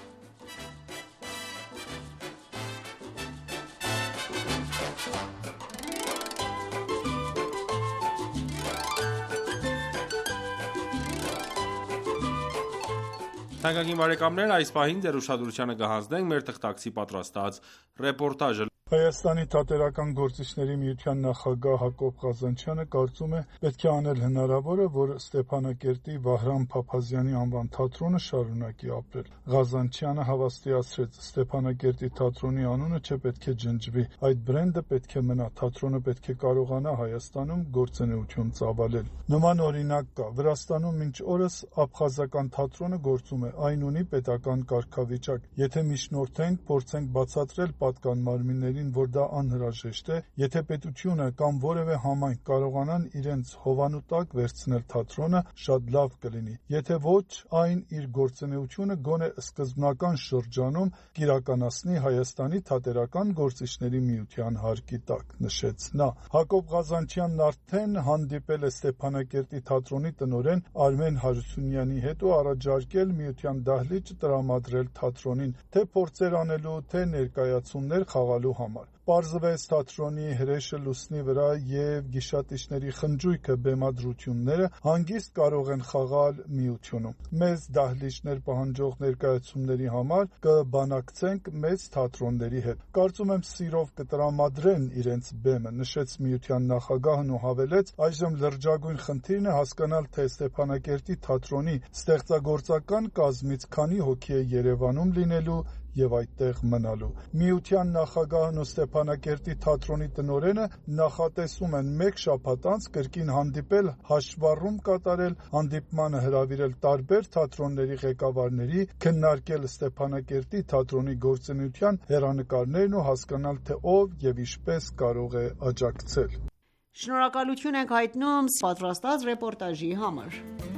Թանկագին բարեկամներ, այս պահին ձեր ուշադրությանը կհանձնենք մեր թղթակցի պատրաստած ռեպորտաժը։ Հայաստանի Թատերական գործիչների միության նախագահ Հակոբ Ղազանչյանը կարծում է, պետք է անել հնարավորը, որ Ստեփանակերտի Վահրամ Փափազյանի անվան թատրոնը շարունակի ապրել։ Ղազանչյանը հավաստիացրեց. Ստեփանակերտի թատրոնի անունը չպետք է ջնջվի, այդ բրենդը պետք է մնա, թատրոնը պետք է կարողանա Հայաստանում գործունեություն ծավալել։ Նման օրինակ կա. Վրաստանում մինչ օրս աբխազական թատրոնը գործում է, այն ունի պետական կարգավիճակ։ Եթե միջնորդենք, փորձենք բացատրել պատկան մարմինների, որ դա անհրաժեշտ է, եթե պետությունը կամ որևէ համայնք կարողանան իրենց հովանու տակ վերցնել թատրոնը, շատ լավ կլինի։ Եթե ոչ, այն իր գործունեությունը գոնե սկզբնական շրջանում կիրականացնի Հայաստանի Թատերական գործիչների միության հարկի տակ, նշեց նա։ Հակոբ Ղազանչյանն արդեն հանդիպել է Ստեփանակերտի թատրոնի տնօրեն Արմեն Հարությունյանի հետ ու առաջարկել միության դահլիճ տրամադրել թատրոնին, թե փորձեր անելու, թե ներկայացումներ խաղալու համար։ Պարզվեց թատրոնի հրեշը լուսնի վրա և գիշատիչների խնջույքը բեմադրությունները հանգիստ կարող են խաղալ միությունում։ Մեծ դահլիճներ պահանջող ներկայացումների համար կբանակցենք մեծ թատրոնների հետ։ Կարծում եմ սիրով կտրամադրեն իրենց բեմը, նշեց միության նախագահն ու հավելեց. այժմ լրջագույն խնդիրն է հասկանալ, թե Ստեփանակերտի թատրոնի ստեղծագործական կազմից քանի հոգի է Երևանում լինելու և այդտեղ մնալու։ Միության նախագահն ու Ստեփանակերտի թատրոնի տնօրենը նախատեսում են մեկ շաբաթ անց կրկին հանդիպել, հաշվառում կատարել, հանդիպմանը հրավիրել տարբեր թատրոնների ղեկավարների, քննարկել Ստեփանակերտի թատրոնի գործունեության հեռանկարներն ու հասկանալ, թե ով և ինչպես կարող է աջակցել։ Շնորհակալություն ենք հայտնում պատրաստած ռեպորտաժի համար։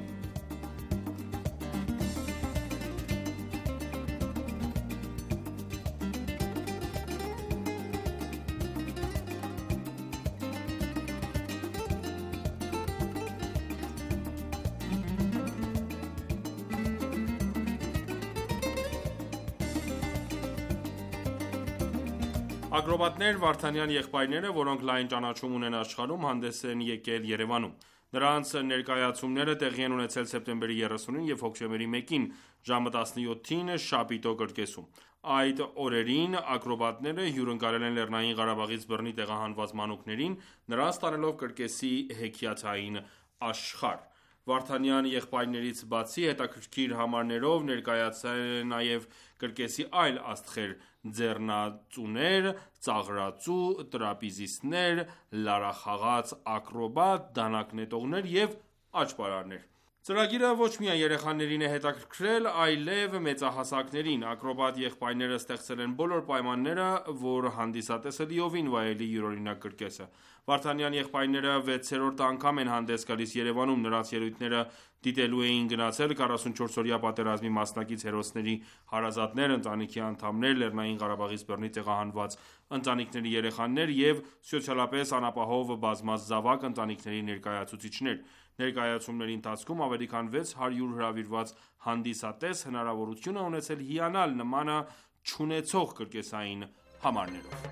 Ակրոբատներ Վարդանյան եղբայրները, որոնք լայն ճանաչում ունեն աշխարհում, հանդես են եկել Երևանում։ Նրանց ներկայացումները տեղի են ունեցել սեպտեմբերի 30-ին և հոկտեմբերի 1-ին ժամը 17-ին Շապիտո կրկեսում։ Այդ օրերին ակրոբատները հյուրընկալել են Լեռնային Ղարաբաղից բռնի տեղահանված մանուկներին, նրանց տանելով կրկեսի հեքիաթային աշխարհ։ Վարդանյան եղբայրներից բացի հետաքրքիր համարներով ներկայացել են նաև կրկեսի այլ աստղեր՝ ձեռնածուներ, ծաղրածու, տրապիզիստներ, լարախաղաց ակրոբատ, դանակ նետողներ և աճպարարներ։ Ծրագիրը ոչ միայն երեխաներին է հետաքրքրել, այլև մեծահասակներին։ Ակրոբատ եղբայրները ստեղծել են բոլոր պայմանները, որ հանդիսատեսը լիովին վայելի յուրօրինակ կրկեսը։ Վարդանյան եղբայրները 6-րդ անգամ են հանդես գալիս Երևանում, նրանց ելույթները դիտելու էին գնացել 44-օրյա պատերազմի մասնակից հերոսների հարազատներ, ընտանիքի անդամներ, Լեռնային Ղարաբաղից բռնի տեղահանված ընտանիքների երեխաներ և սոցիալապես անապահով բազմազան զավակ ընտանիքների ներկայացուցիչներ։ Ներկայացումների ընթացքում ավելի քան 600 հրավիրված հանդիսատես հնարավորություն է ունեցել հիանալ նմանը չունեցող կրկեսային համարներով։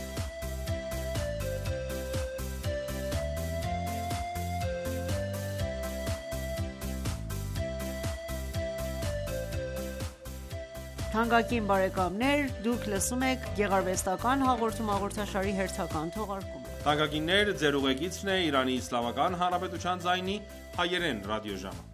Թանկագին բարեկամներ, դուք լսում եք գեղարվեստական հաղորդում հաղորդաշարի հերթական թողարկումը։ Թանկագիններ, ձեր ուղեկիցն է Իրանի Իսլամական Հանրապետության ձայնի հայերեն ռադիոժամը։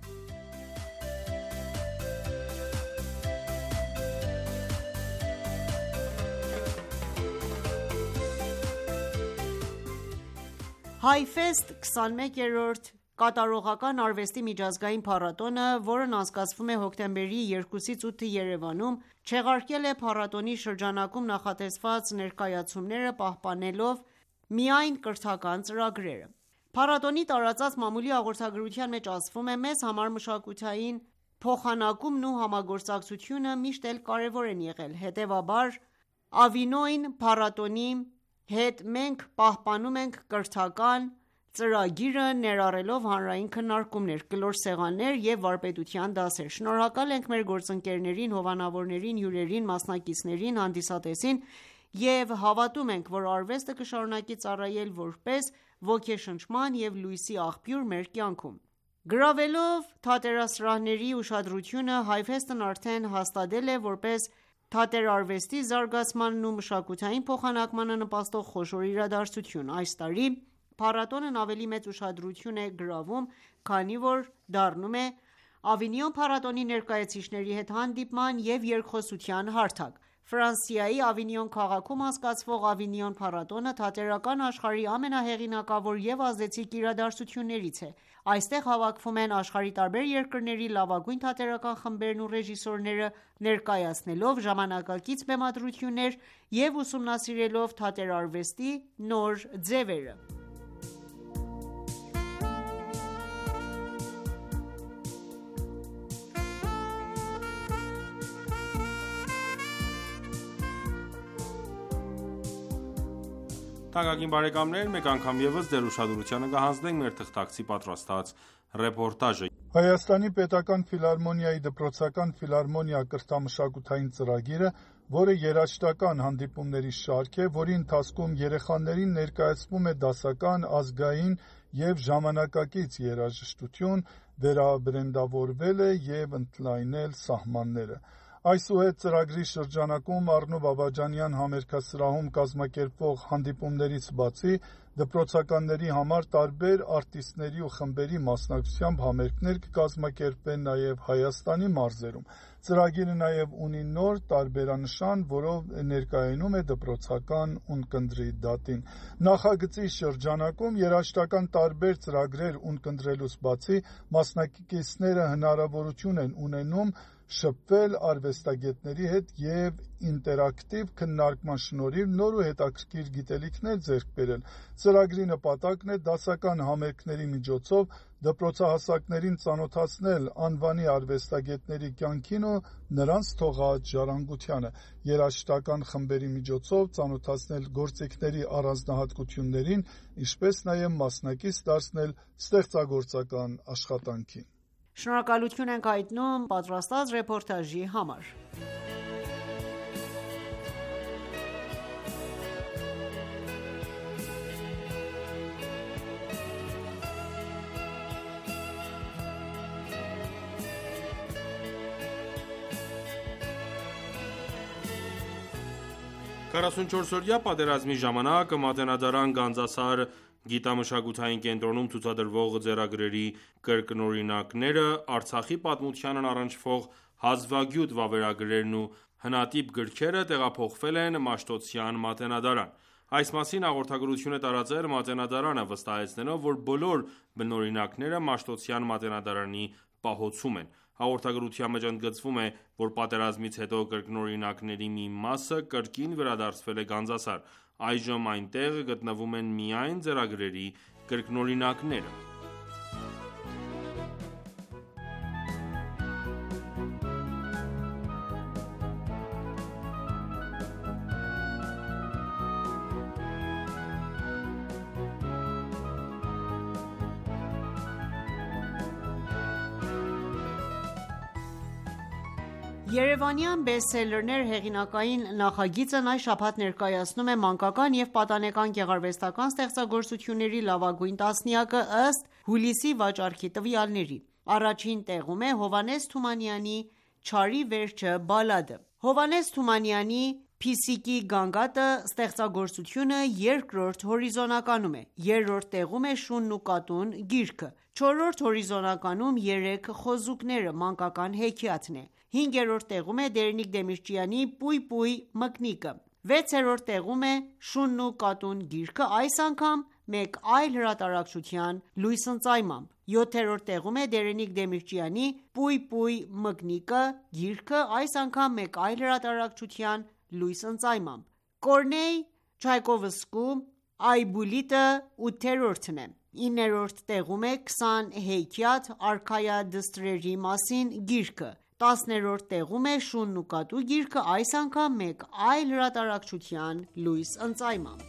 Հայֆեստ 21-րդ կատարողական արվեստի միջազգային փառատոնը, որն անցկացվում է հոկտեմբերի 2-ից 8-ը Երևանում, չեղարկել է փառատոնի շրջանակում նախատեսված ներկայացումները, պահպանելով միայն կրթական ծրագրերը։ Փառատոնի տարածած մամուլի հաղորդագրության մեջ ասվում է. «Մեզ համար մշակութային փոխանակումն ու համագործակցությունը միշտ էլ կարևոր են եղել, հետևաբար Ավինոյն փառատոնի հետ մենք պահպանում ենք կրթական ծրագիրը, ներառելով հանրային քննարկումներ, կլոր սեղաններ և վարպետության դասեր։ Շնորհակալ ենք մեր գործընկերներին, հովանավորներին, հյուրերին, մասնակիցներին, հանդիսատեսին և հավատում ենք, որ արվեստը կշարունակի ծառայել որպես ոգեշնչման և լույսի աղբյուր մեր կյանքում»։ Գրավելով թատերասրահների ուշադրությունը, Հայֆեստն արդեն հաստատել է որպես թատերարվեստի զարգացմանն ու մշակութային փոխանակմանը նպաստող խոշոր իրադարձություն։ Այս տարի փառատոնն ավելի մեծ ուշադրություն է գրավում, քանի որ դառնում է Ավինյոն փառատոնի ներկայացուցիչների հետ հանդիպման և երկխոսության հարթակ։ Ֆրանսիայի Ավինյոն քաղաքում անցկացվող Ավինյոն փառատոնը թատերական աշխարհի ամենահեղինակավոր և ազդեցիկ իրադարձություններից է։ Այստեղ հավաքվում են աշխարհի տարբեր երկրների լավագույն թատերական խմբերն ու ռեժիսորները, ներկայացնելով ժամանակակից բեմադրություններ և ուսումնասիրելով թատերարվեստի նոր ձևերը։ Թանկագին բարեկամներ, մեկ անգամ ևս ձեր ուշադրությանը կհանձնենք մեր թղթակցի պատրաստած ռեպորտաժը։ Հայաստանի պետական ֆիլհարմոնիայի դպրոցական ֆիլհարմոնիա կրթամշակութային ծրագիրը, որը երաժշտական հանդիպումների շարք է, որի ընթացքում երեխաներին ներկայացվում է դասական, ազգային և ժամանակակից երաժշտություն, վերաբրենդավորվել է և ընդլայնել սահմանները։ Այսուհետ ծրագրի շրջանակում Առնո Բաբաջանյան համերգասրահում կազմակերպվող հանդիպումներից բացի, դպրոցականների համար տարբեր արտիստների ու խմբերի մասնակցությամբ համերգներ կկազմակերպվեն նաև Հայաստանի մարզերում։ Ծրագիրը նաև ունի նոր տարբերանշան, որով ներկայանում է դպրոցական ունկնդրի դատին։ Նախագծի շրջանակում երաժշտական տարբեր ծրագրեր ունկնդրելուց բացի, մասնակիցները հնարավորություն են ունենում շփվել արվեստագետների հետ և ինտերակտիվ քննարկման շնորհիվ նոր ու հետաքրքիր գիտելիքներ ձեռք բերել։ Ծրագրի նպատակն է դասական համերգների միջոցով դպրոցահասակներին ծանոթացնել անվանի արվեստագետների կյանքին ու նրանց թողած ժառանգությանը, երաժշտական խմբերի միջոցով ծանոթացնել գործիքների առանձնահատկություններին, ինչպես նաև մասնակից դարձնել ստեղծագործական աշխատանքին։ Շնորհակալություն ենք հայտնում պատրաստած ռեպորտաժի համար։ Քառասունչորսօրյա պատերազմի ժամանակ Մատենադարան Գանձասար գիտամշակութային կենտրոնում ցուցադրվող ձեռագրերի կրկնօրինակները, Արցախի պատմությանն առնչվող հազվագյուտ վավերագրերն ու հնատիպ գրքերը տեղափոխվել են Մաշտոցյան Մատենադարան։ Այս մասին հաղորդագրություն է տարածել Մատենադարանը, վստահեցնելով, որ բոլոր բնօրինակները Մաշտոցյան Մատենադարանի պահոցում են։ Հաղորդագրության մեջ ընդգծվում է, որ պատերազմից հետո կրկնօրինակների մի մասը կրկին վերադարձվել է Գանձասար։ Այժմ այնտեղ գտնվում են միայն ձեռագրերի կրկնօրինակները։ Երևանյան բեսթսելերներ հեղինակային նախագիծն այս շաբաթ ներկայացնում է մանկական և պատանեկան գեղարվեստական ստեղծագործությունների լավագույն տասնյակը ըստ հուլիսի վաճառքի տվյալների։ Առաջին տեղում է Հովհաննես Թումանյանի «Չարի վերջը» բալադը։ Հովհաննես Թումանյանի «Փիսիկի գանգատը» ստեղծագործությունը երկրորդ հորիզոնականում է, երրորդ տեղում է «Շունն ու կատուն» գիրքը, չորրորդ հորիզոնականում «Երեք խոզուկները» մանկական հեքիաթն է, հինգերորդ տեղում է Դերենիկ Դեմիրճյանի «Պույ պույ մկնիկը», վեցերորդ տեղում է «Շունն ու կատուն» գիրքը, այս անգամ մեկ այլ հրատարակչության լույսընծայմամբ, յոթերորդ տեղում է Դերենիկ Դեմիրճյանի «Պույ պույ մկնիկը» գիրքը, այս անգամ մեկ այլ հրատարակչության լույսընծայմամբ, Կորնեյ Չայկովսկու «Այբուլիտը» ութերորդն է, իններորդ տեղում է «20 հեքիաթ արքայադստրերի մասին» գիրքը, 10-րդ տեղում է «Շունն ու կատու» գիրքը, այս անգամ մեկ այլ հրատարակչության լույսընծայմամբ։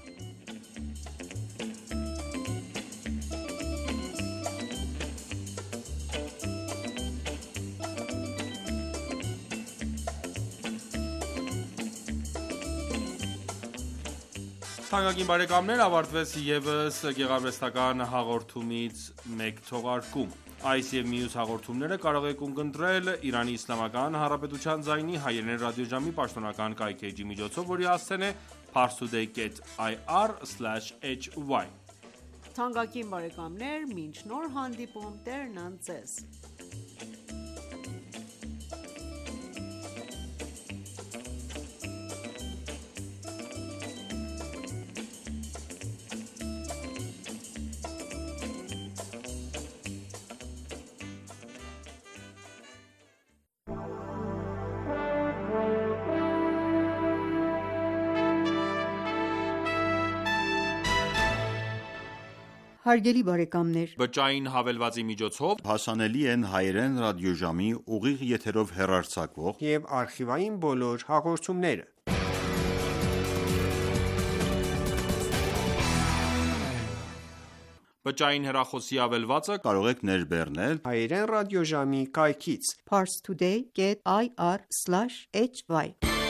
Թանկագին բարեկամներ, ավարտվեց ևս գեղարվեստական հաղորդումից մեկ թողարկում։ Այս եւ մյուս հաղորդումները կարող եք ունկնդրել Իրանի Իսլամական Հանրապետության ձայնի հայերեն ռադիոժամի պաշտոնական կայքէջի միջոցով, որի հասցեն է parstoday.ir/hy։ Թանկագին բարեկամներ, մինչ նոր հանդիպում, Տերն ընդ ձեզ։ Հարգելի բարեկամներ, Բջջային հավելվածի միջոցով հասանելի են հայերեն ռադիոժամի ուղիղ եթերով հեռարձակվող և արխիվային բոլոր հաղորդումները։ Բջջային հեռախոսի հավելվածը կարող եք ներբեռնել Հայերեն ռադիոժամի կայքից parstoday.ir/hy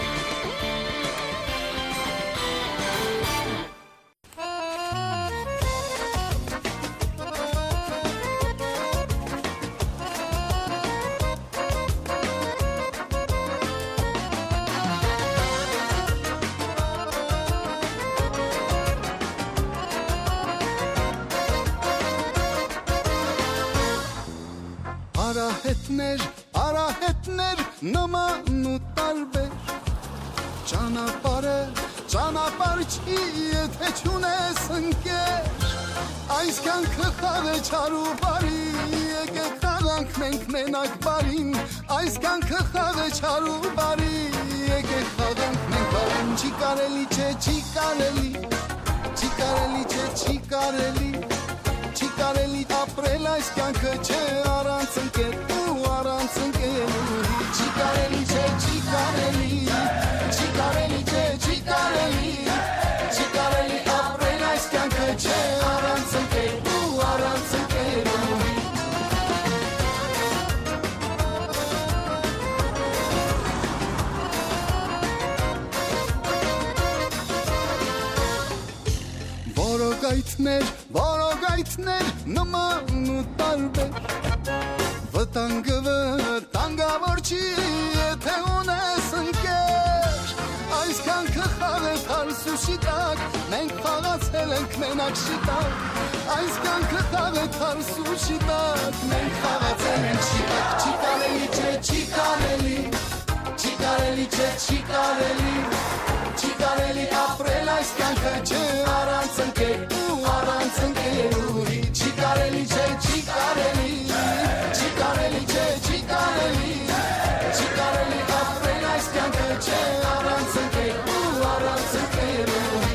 Արահետներ նման ու տարբեր Ճանապարհ չի եթե չունես ընկեր Այս կյանքը խաղ է չար ու բարի Եկեք խաղանք մենք մենակ բարին Այս կյանքը խաղ է չար ու բարի Եկեք խաղանք մենք բարին Չի կարելի չէ չի կարելի Չի կարելի չէ չի կարելի Չի կարելի ապրել այս կյանքը չէ առանց ընկեր ու առանց ընկերուհի Չի կարելի չէ չի կարելի Չի կարելի չէ չի կարելի Չի կարելի ապրել այս կյանքը չէ առանց ընկեր ու առանց ընկերուհի Որոգայթներ նման ու տարբեր Վտանգավոր չի եթե ունես ընկեր Այս կյանքը խաղ է թարս ու շիտակ Մենք խաղացել ենք մենակ շիտակ Այս կյանքը խաղ է թարս ու շիտակ Մենք խաղացել ենք շիտակ Չի կարելի չէ չի կարելի Չի կարելի չէ չի կարելի Չի կարելի ապրել այս կյանքը չէ առանց ընկեր ու առանց ընկերուհի Չի կարելի չէ չի կարելի Չի կարելի չէ չի կարելի Չի կարելի ապրել այս կյանքը չէ առանց ընկեր ու առանց ընկերուհի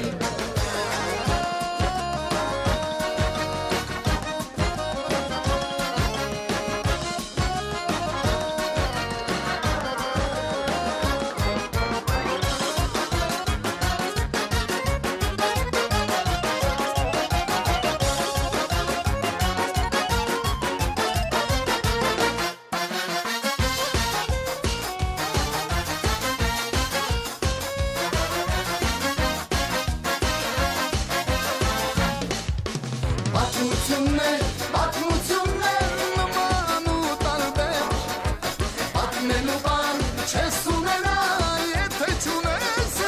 Պատմություններ նման ու տարբեր Պատմելու բան չես ունենա եթե չունես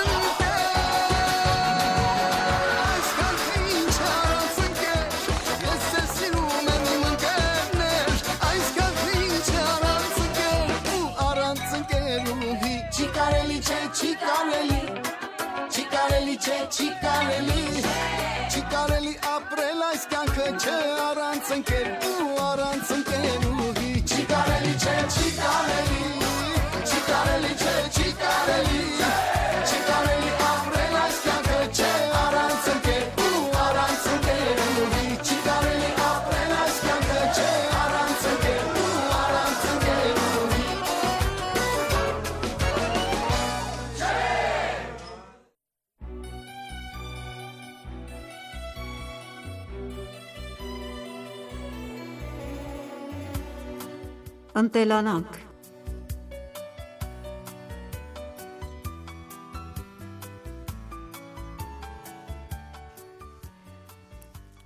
ընկեր Այս կյանքը ինչ առանց ընկեր Ես ձեզ սիրում եմ իմ ընկերներ Այս կյանքը ինչ առանց ընկեր ու առանց ընկերուհի Չի կարելի չէ չի կարելի Չի կարելի չէ չի կարելի Չի կարելի ապրել այս կյանքը չէ առանց ընկեր ու առանց ընկերուհի Չի կարելի չէ չի կարելի Չի կարելի չէ չի կարելի Չի կարելի ապրել այս կյանքը չէ առանց ընկեր ու առանց ընկերուհի Չի կարելի ապրել այս կյանքը չէ առանց ընկեր ու առանց ընկերուհի Ընտելանանք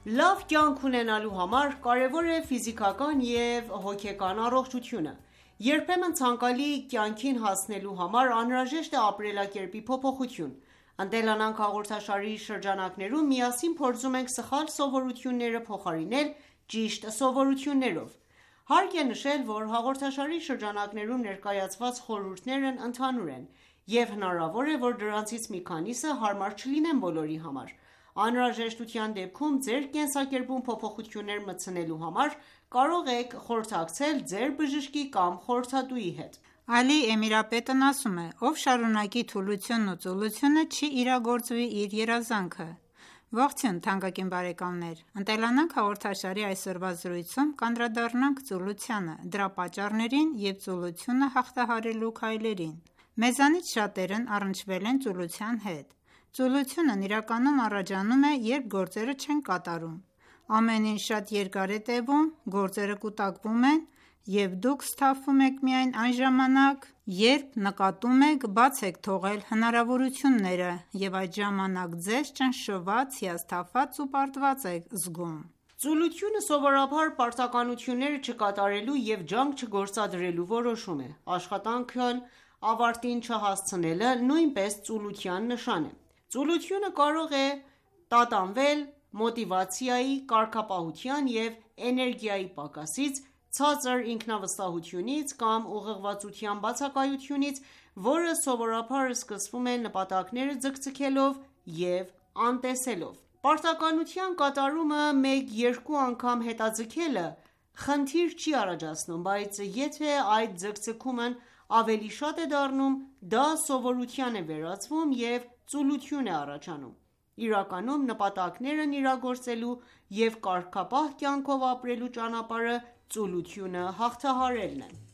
Լավ կյանք ունենալու համար կարևոր է ֆիզիկական և հոգեկան առողջությունը: Երբեմն ցանկալի կյանքին հասնելու համար անհրաժեշտ է ապրելակերպի փոփոխություն: «Ընտելանանք» հաղորդաշարի շրջանակներում միասին փորձում ենք սխալ սովորությունները փոխարինել ճիշտ սովորություններով: Հարկ է նշել, որ հաղորդաշարի շրջանակներում ներկայացված խորհուրդներն ընդհանուր են, և հնարավոր է, որ դրանցից մի քանիսը հարմար չլինեն բոլորի համար: Անհրաժեշտության դեպքում ձեր կենսակերպում փոփոխություններ մտցնելու համար կարող եք խորհրդակցել ձեր բժշկի կամ խորհրդատուի հետ: Ալի Էմիրապետն ասում է. «Ով շարունակի թուլությունն ու ծուլությունը, չի իրագործվի իր երազանքը»: Ողջույն թանկագին բարեկամներ: «Ընտելանանք» հաղորդաշարի այսօրվա զրույցում կանդրադառնանք ծուլությանը, դրա պատճառներին և ծուլությունը հաղթահարելու քայլերին: Մեզանից շատերն առնչվել են ծուլության հետ: Ծուլությունն իրականում առաջանում է, երբ գործերը չեն կատարում: Ամեն ինչ շատ երկար է տևում, գործերը կուտակվում են, և դուք սթափվում եք միայն այն ժամանակ, երբ նկատում եք բաց եք թողել հնարավորությունները և այդ ժամանակ ձեզ ճնշված, հիասթափված ու պարտված եք զգում: Ծուլությունը սովորաբար պարտականությունները չկատարելու և ջանք չգործադրելու որոշում է: Աշխատանքն ավարտին չհասցնելը նույնպես ծուլության նշան է: Ծուլությունը կարող է տատանվել մոտիվացիայի, կարգապահության և էներգիայի պակասից, ցածր ինքնավստահությունից կամ ուղղորդվածության բացակայությունից, որը սովորաբար սկսվում է նպատակները ձգձգելով և անտեսելով: Պարտականության կատարումը մեկ-երկու անգամ հետաձգելը խնդիր չի առաջացնում, բայց եթե այդ ձգձգումն ավելի շատ է դառնում, դա սովորության է վերածվում և ծուլություն է առաջանում: Իրականում նպատակներն իրագործելու և կարգապահ կյանքով ապրելու ճանապարհը ծուլությունը հաղթահարելն է: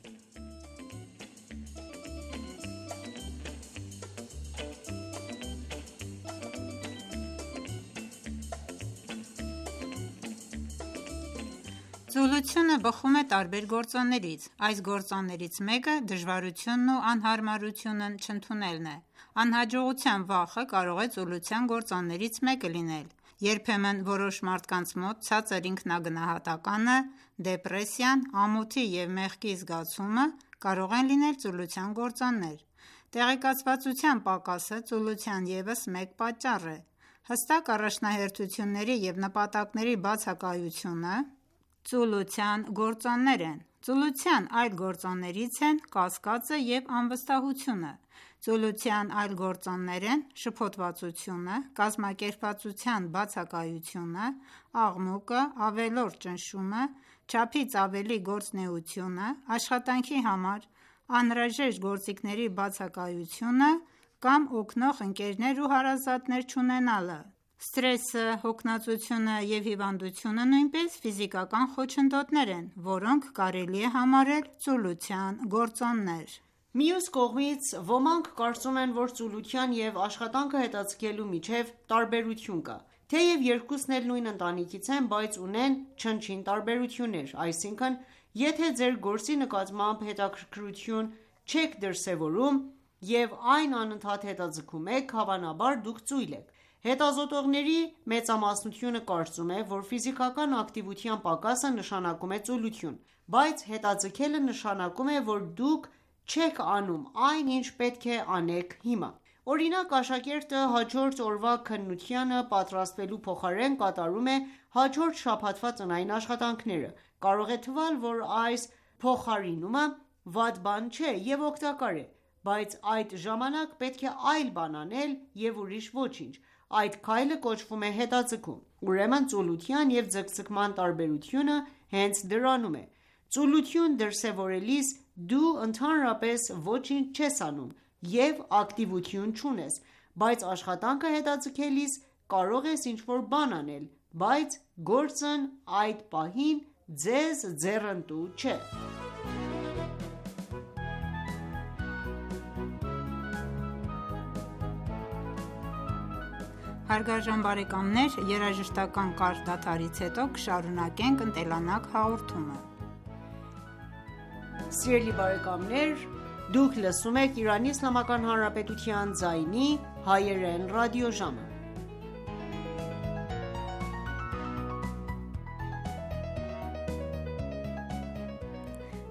Ծուլությունը բխում է տարբեր գործոններից: Այս գործոններից մեկը դժվարությունն ու անհարմարությունն չընդունելն է: Անհաջողության վախը կարող է ծուլության գործոններից մեկը լինել: Երբեմն որոշ մարդկանց մոտ ցածր ինքնագնահատականը, դեպրեսիան, աղմուկի և մեղքի զգացումը կարող են լինել ծուլության գործոններ: Տեղեկացվածության պակասը ծուլության ևս մեկ պատճառ է: Հստակ առաջնահերթությունների և նպատակների բացակայությունը ծուլության գործոններ են: Ծուլության այլ գործոններից են կասկածը և անվստահությունը: Ծուլության այլ գործոններ են շփոթվածությունը, կազմակերպվածության բացակայությունը, աղմուկը, ավելորդ ճնշումը, չափից ավելի գործունեությունը, աշխատանքի համար անհրաժեշտ գործիքների բացակայությունը կամ օգնող ընկերներ ու հարազատներ չունենալը: Սթրեսը, հոգնածությունը և հիվանդությունը նույնպես ֆիզիկական խոչընդոտներ են, որոնք կարելի է համարել ծուլության գործոններ: Մյուս կողմից, ոմանք կարծում են, որ ծուլության և աշխատանքը հետաձգելու միջև տարբերություն կա: Թեև երկուսն էլ նույն ընտանիքից են, բայց ունեն չնչին տարբերություններ: Այսինքն, եթե ձեր գործի նկատմամբ հետաքրքրություն չեք դրսևորում և այն անընդհատ հետաձգում եք, հավանաբար դուք ծույլ եք: Հետազոտողների մեծամասնությունը կարծում է, որ ֆիզիկական ակտիվության պակասը նշանակում է ծուլություն: Բայց հետաձգելը նշանակում է, որ դուք չեք անում այն, ինչ պետք է անեք հիմա: Օրինակ, աշակերտը հաջորդ օրվա քննությանը պատրաստվելու փոխարեն կատարում է հաջորդ շաբաթվա տնային աշխատանքները: Կարող է թվալ, որ այս փոխարինումը վատ բան չէ և օգտակար է, բայց այդ ժամանակ պետք է այլ բան անել և ուրիշ ոչինչ: Այդ քայլը կոչվում է հետաձգում: Ուրեմն ծուլության և ձգձգման տարբերությունը հենց դրանում է: Ծուլություն դրսևորելիս դու ընդհանրապես ոչինչ չես անում և ակտիվություն չունես, բայց աշխատանքը հետաձգելիս կարող ես ինչ-որ բան անել, բայց գործն այդ պահին ձեզ ձեռնտու չէ: Հարգարժան բարեկամներ, երաժշտական կարճ դադարից հետո կշարունակենք «Ընտելանանք» հաղորդումը: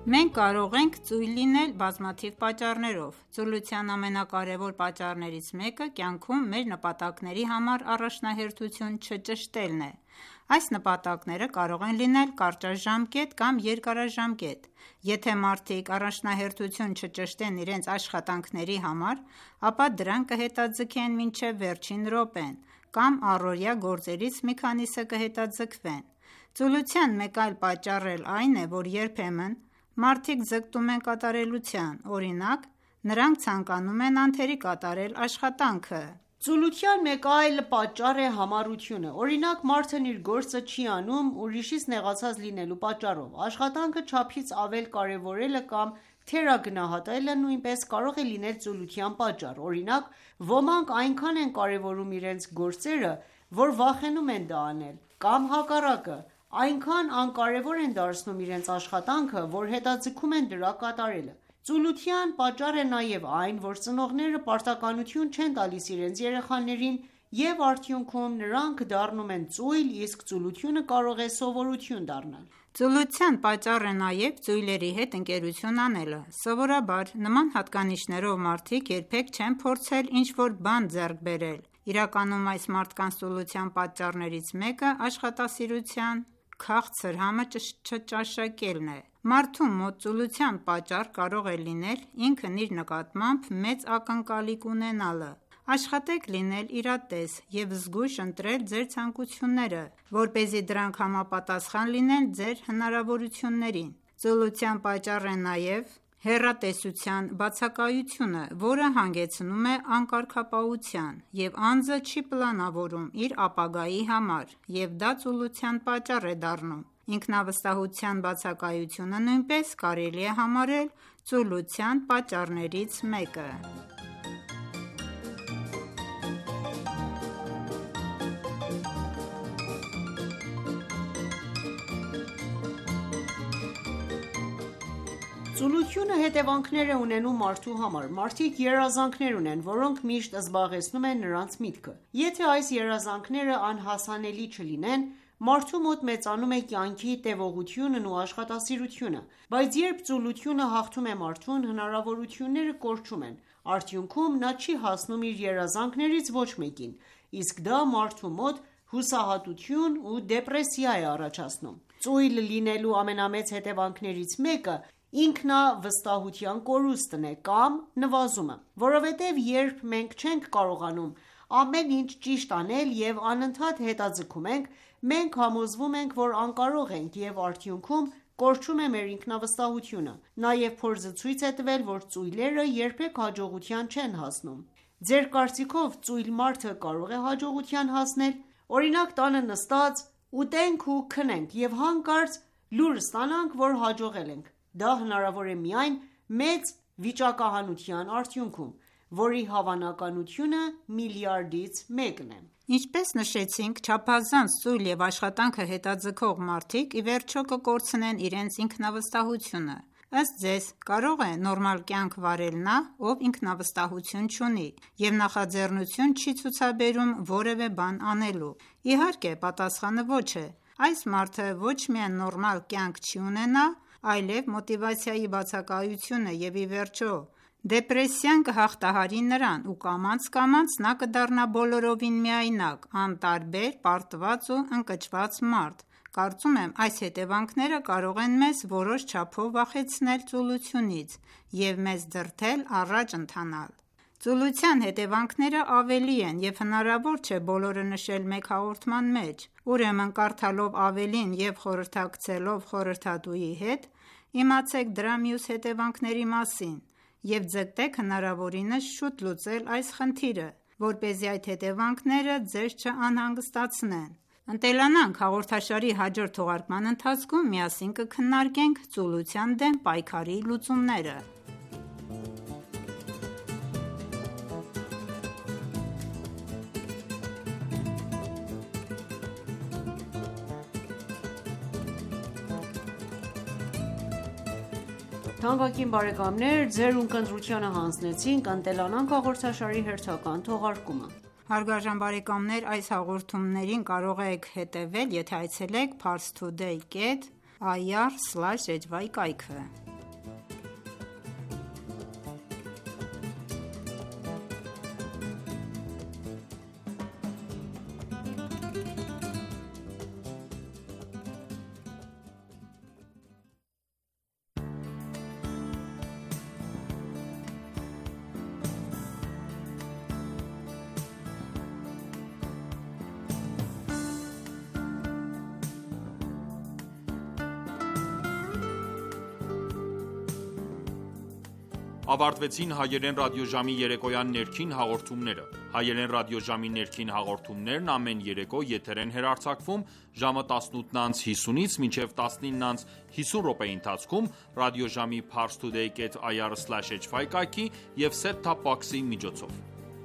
Մենք կարող ենք ծույլ լինել բազմաթիվ պատճառներով։ Ծուլության ամենակարևոր պատճառներից մեկը կյանքում մեր նպատակների համար առաջնահերթություն չճշտելն է։ Այս նպատակները կարող են լինել կարճաժամկետ կամ երկարաժամկետ։ Եթե մարդիկ առաջնահերթություն չճշտեն իրենց աշխատանքների համար, ապա դրանք կհետաձգեն մինչև վերջին րոպեն կամ առօրյա գործերից մի քանիսը կհետաձգվեն։ Ծուլության մեկ այլ պատճառ էլ այն է, որ երբեմն մարդիկ ձգտում են կատարելության, օրինակ, նրանք ցանկանում են անթերի կատարել աշխատանքը։ Ծուլության մեկ այլ պատճառ է համառությունը։ Օրինակ, մարդն իր գործը չի անում ուրիշից նեղացած լինելու պատճառով։ Աշխատանքը չափից ավել կարևորելը կամ թերագնահատելը նույնպես կարող է լինել ծուլության պատճառ։ Օրինակ, ոմանք այնքան են կարևորում իրենց գործերը, որ վախենում են դա անել, կամ հակառակը, այնքան անկարևոր են դարձնում իրենց աշխատանքը, որ հետաձգում են դրա կատարելը։ Ծուլության պատճառ է նաև այն, որ ծնողները պարտականություն չեն տալիս իրենց երեխաներին և արդյունքում նրանք դառնում են ծույլ, իսկ ծուլությունը կարող է սովորություն դառնալ։ Ծուլության պատճառ է նաև ծույլերի հետ ընկերություն անելը։ Սովորաբար, նման հատկանիշներով մարդիկ երբեք չեն փորձել ինչ-որ բան ձեռք բերել։ Իրականում այս մարդկանց ծուլության պատճառներից մեկը աշխատասիրության քաղցր համը չճաշակելն է։ Մարդու մոտ ծուլության պատճառ կարող է լինել ինքն իր նկատմամբ մեծ ակնկալիք ունենալը։ Աշխատեք լինել իրատես և զգույշ ընտրել ձեր ցանկությունները, որպեսզի դրանք համապատասխան լինեն ձեր հնարավորություններին։ Ծուլության պատճառ է նաև հեռատեսության բացակայությունը, որը հանգեցնում է անկարգապահության, և անձը չի պլանավորում իր ապագայի համար, և դա ծուլության պատճառ է դառնում։ Ինքնավստահության բացակայությունը նույնպես կարելի է համարել ծուլության պատճառներից մեկը։ Ծուլությունը հետևանքներ է ունենում մարդու համար։ Մարդիկ երազանքներ ունեն, որոնք միշտ զբաղեցնում են նրանց միտքը։ Եթե այս երազանքները անհասանելի չլինեն, մարդու մոտ մեծանում է կյանքի տևողությունն ու աշխատասիրությունը։ Բայց երբ ծուլությունը հաղթում է մարդուն, հնարավորությունները կորչում են։ Արդյունքում նա չի հասնում իր երազանքներից ոչ մեկին, իսկ դա մարդու մոտ հուսահատություն ու դեպրեսիա է առաջացնում։ Ծույլ լինելու ամենամեծ հետևանքներից մեկը ինքնավստահության կորուստն է կամ նվազումը, որովհետև երբ մենք չենք կարողանում ամեն ինչ ճիշտ անել և անընդհատ հետաձգում ենք, մենք համոզվում ենք, որ անկարող ենք և արդյունքում կորչում է մեր ինքնավստահությունը։ Նաև փորձը ցույց է տվել, որ ծույլերը երբեք հաջողության չեն հասնում։ Ձեր կարծիքով ծույլ մարդը կարող է հաջողության հասնել։ Օրինակ, տանը նստած ուտենք ու քնենք և հանկարծ լուր ստանանք, որ հաջողել ենք։ Դա հնարավոր է միայն մեծ վիճակահանության արդյունքում, որի հավանականությունը միլիարդից մեկն է։ Ինչպես նշեցինք, չափազանց ծույլ և աշխատանքը հետաձգող մարդիկ ի վերջո կկորցնեն իրենց ինքնավստահությունը։ Ըստ ձեզ, կարող է նորմալ կյանք վարել նա, ով ինքնավստահություն չունի և նախաձեռնություն չի ցուցաբերում որևէ բան անելու։ Իհարկե, պատասխանը ոչ է։ Այս մարդը ոչ միայն նորմալ կյանք չի ունենա, այլև մոտիվացիայի բացակայությունը և ի վերջո դեպրեսիան կհաղթահարի նրան ու կամաց-կամաց նա կդառնա բոլորովին միայնակ, անտարբեր, պարտված ու ընկճված մարդ։ Կարծում եմ, այս հետևանքները կարող են մեզ որոշ չափով վախեցնել ծուլությունից և մեզ դրդել առաջ ընթանալ։ Ծուլության հետևանքները ավելի են և հնարավոր չէ բոլորը նշել մեկ հաղորդման մեջ, ուրեմն կարդալով ավելին և խորհրդակցելով խորհրդատուի հետ, իմացեք դրա մյուս հետևանքների մասին և ձգտեք հնարավորինս շուտ լուծել այս խնդիրը, որպեսզի այդ հետևանքները ձեզ չանհանգստացնեն։ «Ընտելանանք» հաղորդաշարի հաջորդ թողարկման ընթացքում միասին կքննարկենք ծուլության դեմ պայքարի լուծումները։ Թանկագին բարեկամներ, ձեր ունկնդրությանը հանձնեցինք «Ընտելանանք» հաղորդաշարի հերթական թողարկումը։ Հարգարժան բարեկամներ, այս հաղորդումներին կարող եք հետևել, եթե այցելեք parstoday.ir/hy կայքը։ Ավարտվեցին հայերեն ռադիոժամի երեկոյան ներքին հաղորդումները։ Հայերեն ռադիոժամի ներքին հաղորդումներն ամեն երեկո եթեր են հեռարձակվում ժամը 18:50-ից մինչև 19:50 րոպեի ընթացքում ռադիոժամի parstoday.ir/hy կայքի և set-top box-ի միջոցով։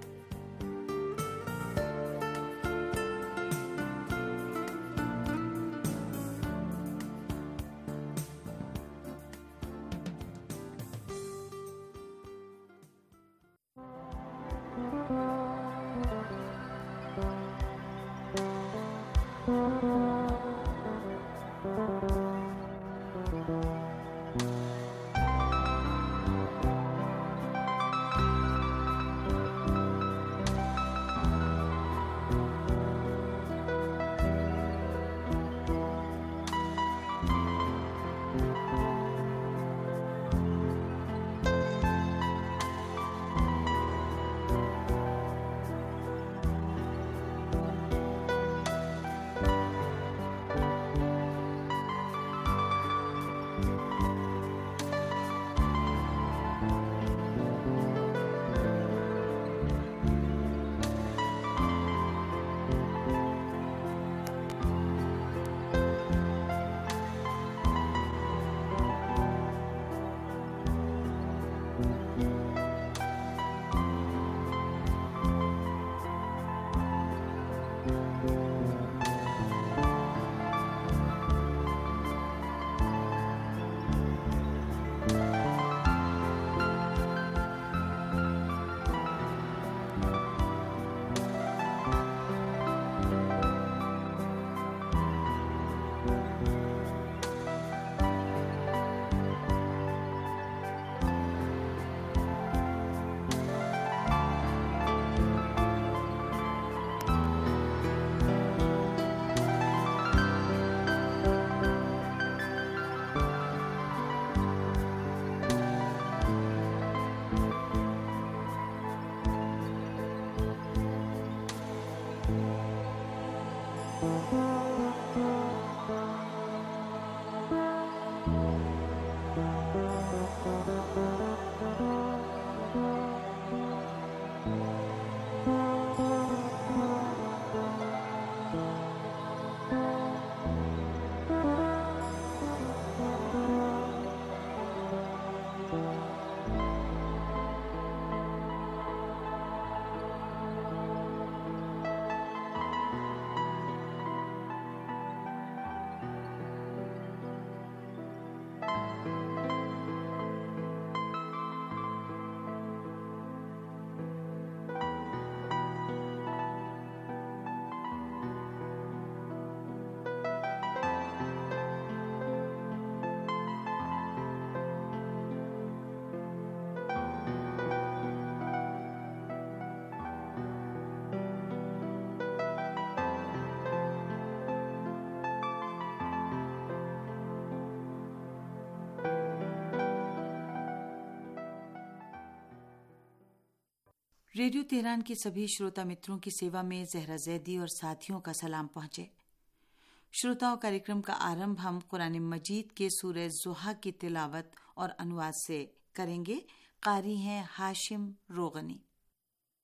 radio Tehran के सभी श्रोता मित्रों की सेवा में जहरा जैदी और साथियों का सलाम पहुंचे। श्रोताओं, कार्यक्रम का आरंभ हम कुरान मजीद के सूरह ज़ुहा की तिलावत और अनुवाद से करेंगे। कारी हैं हाशिम रोगनी।